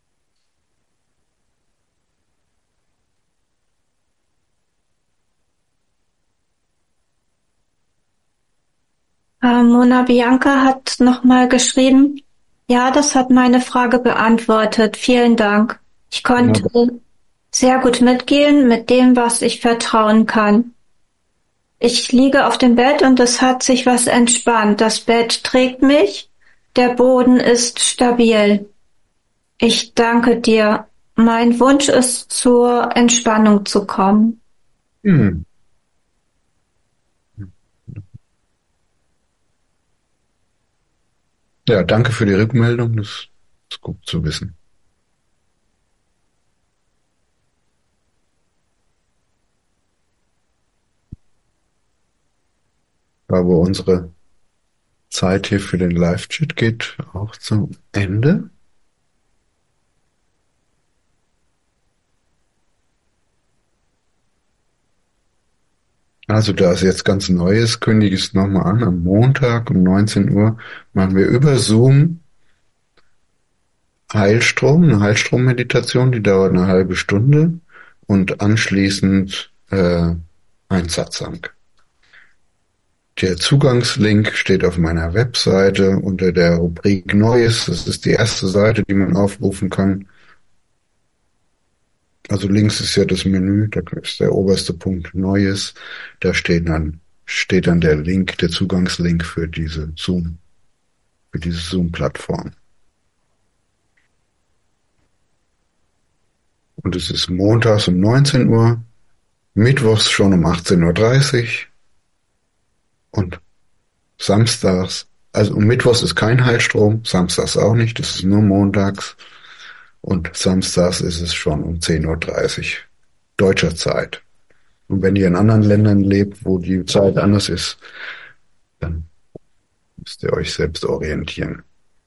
Äh, Mona Bianca hat nochmal geschrieben, ja, das hat meine Frage beantwortet. Vielen Dank. Ich konnte ja. sehr gut mitgehen mit dem, was ich vertrauen kann. Ich liege auf dem Bett und es hat sich was entspannt. Das Bett trägt mich. Der Boden ist stabil. Ich danke dir. Mein Wunsch ist, zur Entspannung zu kommen. Hm. Ja, danke für die Rückmeldung. Das ist gut zu wissen. Aber unsere Zeit hier für den Live-Chat geht auch zum Ende. Also da es jetzt ganz neu ist, kündige ich es nochmal an. Am Montag um neunzehn Uhr machen wir über Zoom Heilstrom, eine Heilstrommeditation, die dauert eine halbe Stunde und anschließend äh, ein Satsang. Der Zugangslink steht auf meiner Webseite unter der Rubrik Neues. Das ist die erste Seite, die man aufrufen kann. Also links ist ja das Menü, da ist der oberste Punkt Neues. Da steht dann, steht dann der Link, der Zugangslink für diese Zoom, für diese Zoom-Plattform. Und es ist montags um neunzehn Uhr, mittwochs schon um achtzehn Uhr dreißig und samstags, also um mittwochs ist kein Heilstrom, samstags auch nicht, das ist nur montags und samstags ist es schon um zehn Uhr dreißig deutscher Zeit. Und wenn ihr in anderen Ländern lebt, wo die Zeit anders ist, dann müsst ihr euch selbst orientieren.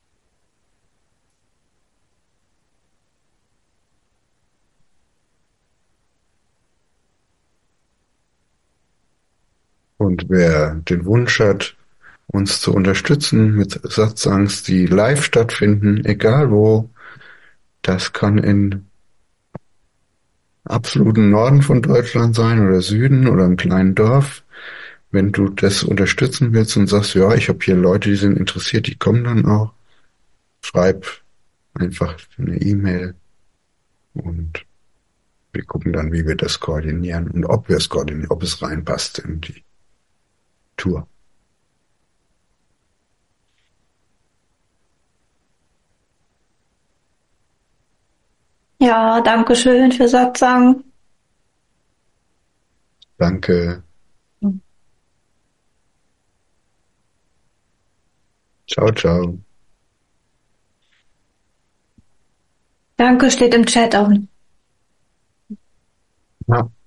Und wer den Wunsch hat, uns zu unterstützen mit Satsangs, die live stattfinden, egal wo, das kann in absoluten Norden von Deutschland sein oder Süden oder im kleinen Dorf. Wenn du das unterstützen willst und sagst, ja, ich habe hier Leute, die sind interessiert, die kommen dann auch, schreib einfach eine E-Mail und wir gucken dann, wie wir das koordinieren und ob wir es koordinieren, ob es reinpasst in die Tour. Ja, danke schön für Satsang. Danke. Ciao, ciao. Danke steht im Chat auch. Ja.